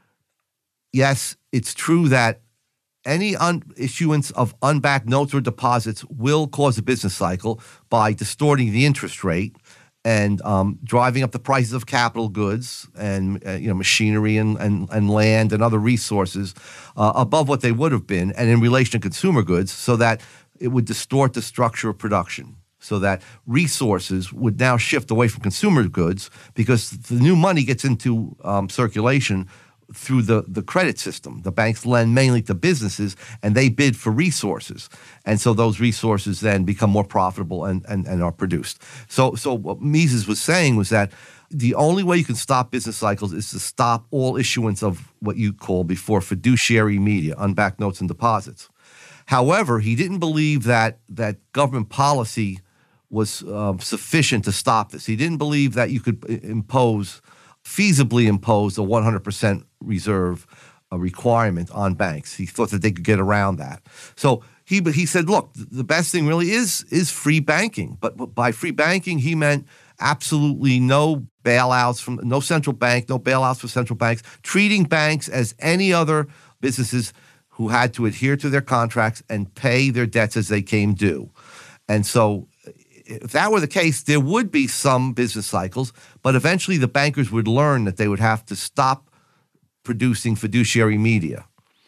yes, it's true that any un- issuance of unbacked notes or deposits will cause a business cycle by distorting the interest rate and um, driving up the prices of capital goods and uh, you know machinery and, and, and land and other resources uh, above what they would have been, and in relation to consumer goods, so that it would distort the structure of production. So that resources would now shift away from consumer goods because the new money gets into um, circulation through the, the credit system. The banks lend mainly to businesses, and they bid for resources. And so those resources then become more profitable and, and, and are produced. So, so what Mises was saying was that the only way you can stop business cycles is to stop all issuance of what you call before fiduciary media, unbacked notes and deposits. However, he didn't believe that that government policy was um, sufficient to stop this. He didn't believe that you could impose, feasibly impose a one hundred percent reserve uh, requirement on banks. He thought that they could get around that. So he he said, look, the best thing really is is free banking. But, but by free banking, he meant absolutely no bailouts from no central bank, no bailouts for central banks, treating banks as any other businesses who had to adhere to their contracts and pay their debts as they came due. And so if that were the case, there would be some business cycles, but eventually the bankers would learn that they would have to stop producing fiduciary media.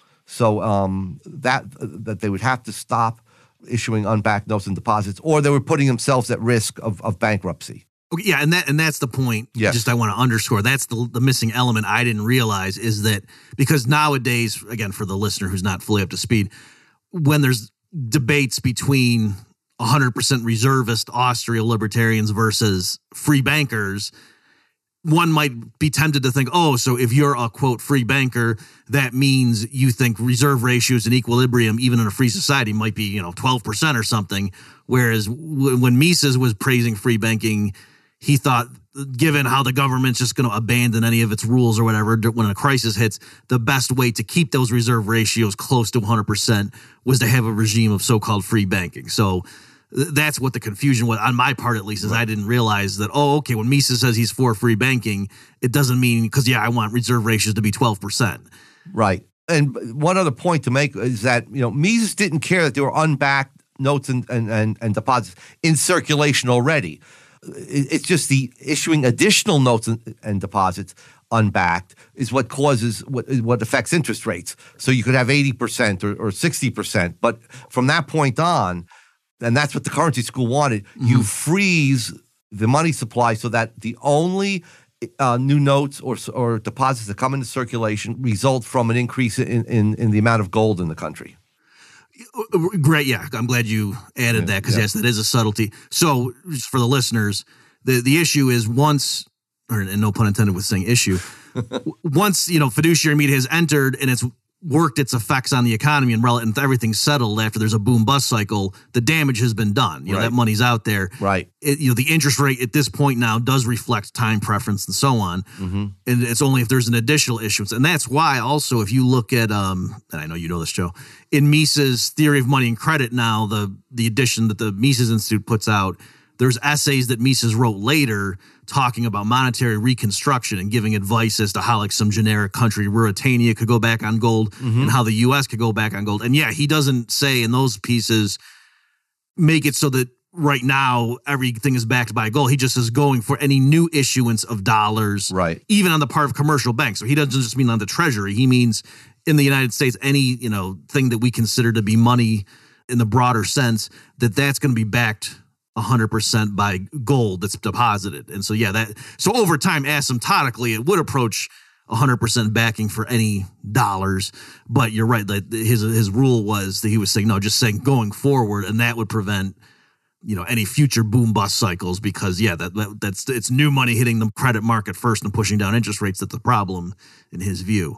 So um, that that they would have to stop issuing unbacked notes and deposits, or they were putting themselves at risk of, of bankruptcy. Okay, yeah, and that and that's the point. Yes. Just I want to underscore. That's the the missing element I didn't realize is that because nowadays, again, for the listener who's not fully up to speed, when there's debates between one hundred percent reservist Austria libertarians versus free bankers, one might be tempted to think, oh, so if you're a, quote, free banker, that means you think reserve ratios and equilibrium, even in a free society, might be, you know, twelve percent or something. Whereas w- when Mises was praising free banking, he thought, given how the government's just going to abandon any of its rules or whatever when a crisis hits, the best way to keep those reserve ratios close to one hundred percent was to have a regime of so-called free banking. So that's what the confusion was, on my part at least, is right. I didn't realize that, oh, okay, when Mises says he's for free banking, it doesn't mean, because, yeah, I want reserve ratios to be twelve percent. Right. And one other point to make is that, you know, Mises didn't care that there were unbacked notes and, and, and, and deposits in circulation already. It's just the issuing additional notes and, and deposits unbacked is what causes what what affects interest rates. So you could have eighty percent or, or sixty percent. But from that point on, and that's what the currency school wanted, mm-hmm. you freeze the money supply so that the only uh, new notes or or deposits that come into circulation result from an increase in, in, in the amount of gold in the country. Great, yeah. I'm glad you added yeah, that because, yeah. yes, that is a subtlety. So just for the listeners, the, the issue is once, or and no pun intended with saying issue, once, you know, fiduciary media has entered and it's worked its effects on the economy and relative everything's settled after there's a boom-bust cycle, the damage has been done. You know, right. that money's out there. Right. It, you know, the interest rate at this point now does reflect time preference and so on. Mm-hmm. And it's only if there's an additional issuance. And that's why also if you look at, um, and I know you know this, Joe, in Mises' Theory of Money and Credit now, the the edition that the Mises Institute puts out, there's essays that Mises wrote later talking about monetary reconstruction and giving advice as to how like some generic country, Ruritania, could go back on gold mm-hmm. and how the U S could go back on gold. And yeah, he doesn't say in those pieces, make it so that right now everything is backed by gold. He just is going for any new issuance of dollars, right? Even on the part of commercial banks. So he doesn't just mean on the Treasury. He means in the United States, any, you know, thing that we consider to be money in the broader sense, that that's going to be backed one hundred percent by gold that's deposited. And so, yeah, that so over time, asymptotically, it would approach one hundred percent backing for any dollars. But you're right, that his his rule was that he was saying, no, just saying going forward, and that would prevent, you know, any future boom bust cycles because, yeah, that, that that's it's new money hitting the credit market first and pushing down interest rates that's the problem in his view.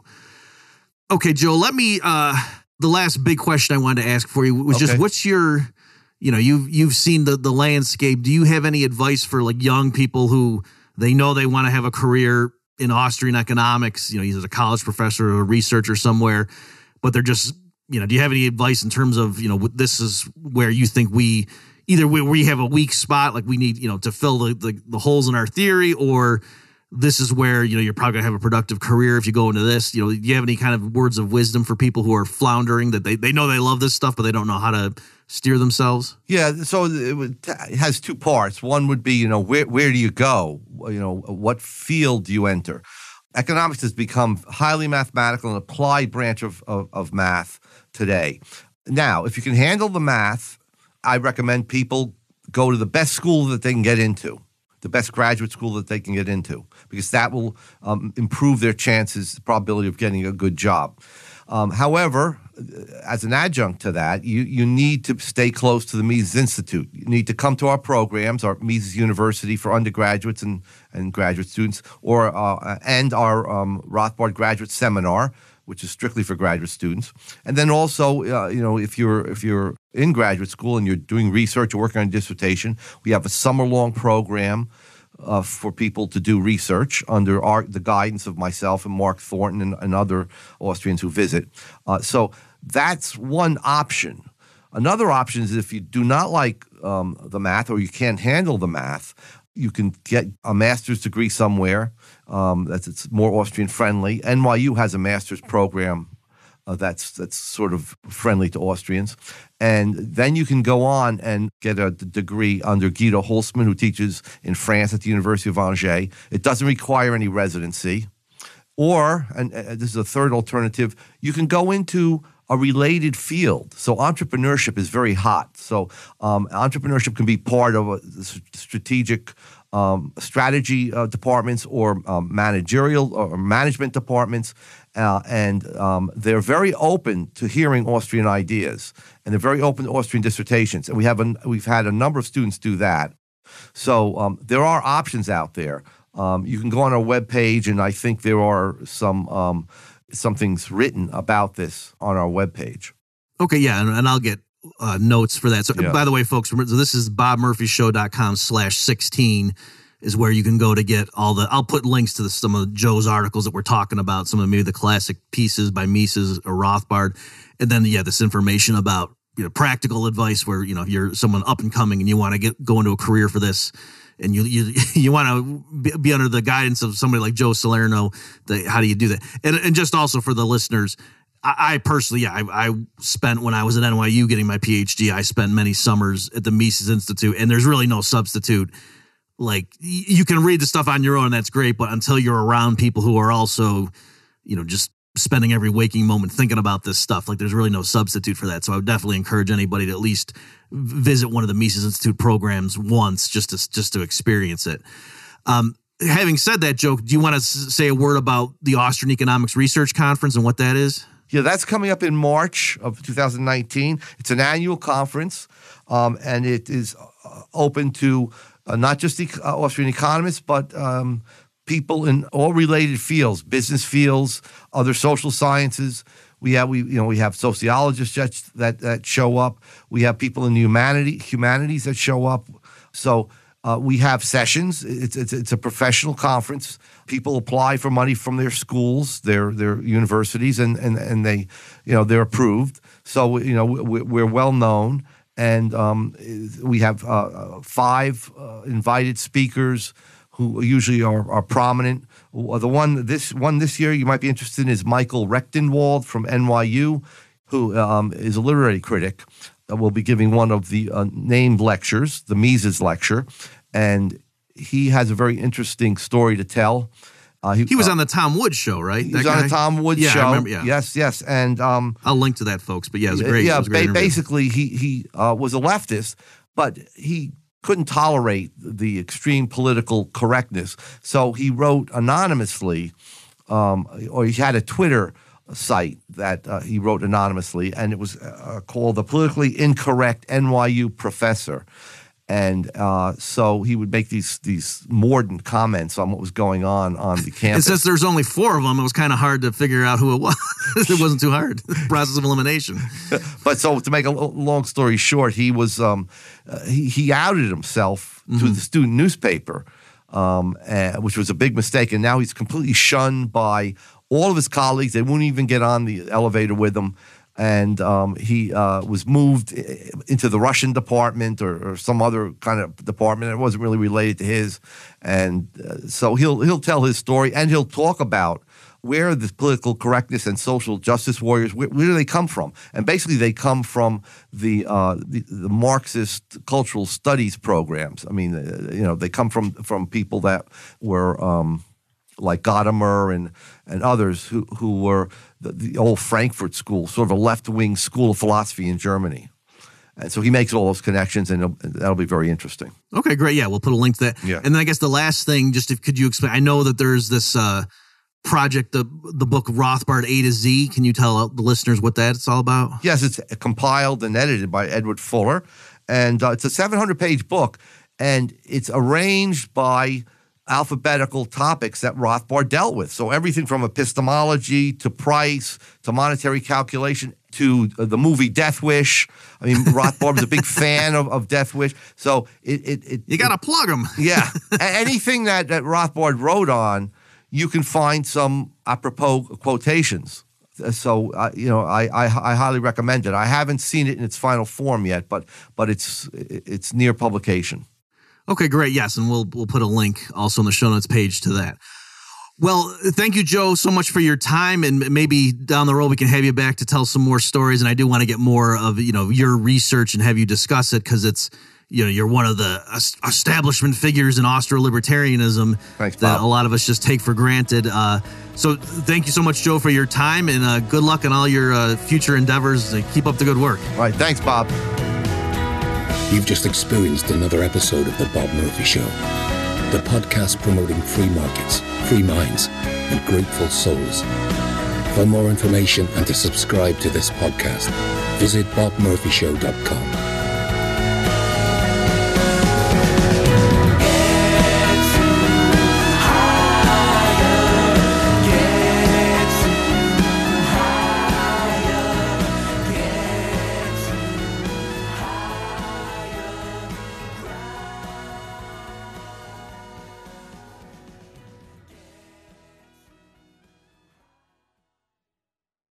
Okay, Joe, let me, uh, the last big question I wanted to ask for you was okay. just what's your, you know, you've, you've seen the, the landscape. Do you have any advice for like young people who they know they want to have a career in Austrian economics, you know, he's a college professor or a researcher somewhere, but they're just, you know, do you have any advice in terms of, you know, this is where you think we, either we, we have a weak spot, like we need, you know, to fill the, the, the holes in our theory, or this is where, you know, you're probably gonna have a productive career if you go into this. You know, do you have any kind of words of wisdom for people who are floundering, that they, they know they love this stuff, but they don't know how to steer themselves? Yeah, so it, would, it has two parts. One would be, you know, where where do you go? You know, what field do you enter? Economics has become highly mathematical and applied branch of, of, of math today. Now, if you can handle the math, I recommend people go to the best school that they can get into, the best graduate school that they can get into, because that will um, improve their chances, the probability of getting a good job. Um, however, as an adjunct to that, you, you need to stay close to the Mises Institute. You need to come to our programs, our Mises University for undergraduates and, and graduate students, or uh, and our um, Rothbard Graduate Seminar. which is strictly for graduate students. And then also, uh, you know, if you're if you're in graduate school and you're doing research or working on a dissertation, we have a summer-long program uh, for people to do research under our, the guidance of myself and Mark Thornton and, and other Austrians who visit. Uh, so that's one option. Another option is if you do not like um, the math or you can't handle the math, you can get a master's degree somewhere um, that's it's more Austrian friendly. N Y U has a master's program uh, that's that's sort of friendly to Austrians, and then you can go on and get a d- degree under Guido Hulsmann, who teaches in France at the University of Angers. It doesn't require any residency, or and uh, this is a third alternative. You can go into a related field. So entrepreneurship is very hot. So um, entrepreneurship can be part of a strategic um, strategy uh, departments or um, managerial or management departments. Uh, and um, they're very open to hearing Austrian ideas, and they're very open to Austrian dissertations. And we have a, we've had a number of students do that. So um, there are options out there. Um, you can go on our webpage, and I think there are some um, something's written about this on our webpage. Okay, yeah, and, and I'll get uh, notes for that. So, Yeah. by the way, folks, remember, so this is bob murphy show dot com slash sixteen is where you can go to get all the, I'll put links to the, some of Joe's articles that we're talking about, some of maybe the classic pieces by Mises or Rothbard, and then, yeah, this information about, you know, practical advice where, you know, if you're someone up and coming and you want to get go into a career for this, and you you you want to be, be under the guidance of somebody like Joe Salerno, the, how do you do that? And and just also for the listeners, I, I personally, yeah, I, I spent, when I was at N Y U getting my P H D, I spent many summers at the Mises Institute, and there's really no substitute. Like, y- you can read the stuff on your own, and that's great, but until you're around people who are also, you know, just spending every waking moment thinking about this stuff, like, there's really no substitute for that. So I would definitely encourage anybody to at least visit one of the Mises Institute programs once, just to just to experience it. Um, having said that, Joe, do you want to s- say a word about the Austrian Economics Research Conference and what that is? Yeah, that's coming up in March of two thousand nineteen. It's an annual conference, um, and it is uh, open to uh, not just the uh, Austrian economists, but um, people in all related fields, business fields, other social sciences. We have we you know we have sociologists that that, that show up. We have people in the humanity humanities that show up. So uh, we have sessions. It's, it's it's a professional conference. People apply for money from their schools, their their universities, and and and they you know they're approved. So you know we, we're well known, and um, we have uh, five uh, invited speakers who usually are, are prominent. The one this one this year you might be interested in is Michael Rechtenwald from N Y U, who um, is a literary critic. Uh, will be giving one of the uh, named lectures, the Mises lecture, and he has a very interesting story to tell. Uh, He was uh, on the Tom Woods show, right? He That was on guy? the Tom Woods Yeah, I show. remember, yeah. Yes, yes, and um, I'll link to that, folks. But yeah, it was great. yeah, It was a great ba- interview. basically, he he uh, was a leftist, but he couldn't tolerate the extreme political correctness, so he wrote anonymously, um, or he had a Twitter site that uh, he wrote anonymously, and it was uh, called the Politically Incorrect N Y U Professor. And uh, so he would make these these mordant comments on what was going on on the And campus. since there's only four of them, it was kind of hard to figure out who it was. It wasn't too hard. Process of elimination. But so to make a lo- long story short, he was um, uh, he, he outed himself Mm-hmm. to the student newspaper, um, uh, which was a big mistake. And now he's completely shunned by all of his colleagues. They wouldn't even get on the elevator with him. And um, he uh, was moved i- into the Russian department or, or some other kind of department. It wasn't really related to his. And uh, so he'll he'll tell his story, and he'll talk about where the political correctness and social justice warriors, where, where do they come from? And basically they come from the, uh, the the Marxist cultural studies programs. I mean, uh, you know, they come from, from people that were um, like Gadamer and, and others who, who were the, the old Frankfurt School, sort of a left-wing school of philosophy in Germany. And so he makes all those connections, and it'll, that'll be very interesting. Okay, great. Yeah, we'll put a link to that. Yeah. And then I guess the last thing, just if, could you explain? I know that there's this uh, project, the the book Rothbard A to Z. Can you tell the listeners what that's all about? Yes, it's compiled and edited by Edward Fuller, and uh, it's a seven hundred page book, and it's arranged by alphabetical topics that Rothbard dealt with. So everything from epistemology to price to monetary calculation to uh, the movie Death Wish. I mean, Rothbard was a big fan of, of Death Wish. So it... it, it you got to plug them. Yeah. Anything that, that Rothbard wrote on, you can find some apropos quotations. So, uh, you know, I, I I highly recommend it. I haven't seen it in its final form yet, but but it's it's near publication. Okay, great. Yes, and we'll we'll put a link also on the show notes page to that. Well, thank you, Joe, so much for your time, and maybe down the road we can have you back to tell some more stories. And I do want to get more of, you know, your research and have you discuss it, because it's, you know, you're one of the establishment figures in Austro-libertarianism Thanks, that Bob. a lot of us just take for granted. Uh, so thank you so much, Joe, for your time, and uh, good luck in all your uh, future endeavors. Uh, keep up the good work. All right. Thanks, Bob. You've just experienced another episode of The Bob Murphy Show, the podcast promoting free markets, free minds, and grateful souls. For more information and to subscribe to this podcast, visit bob murphy show dot com.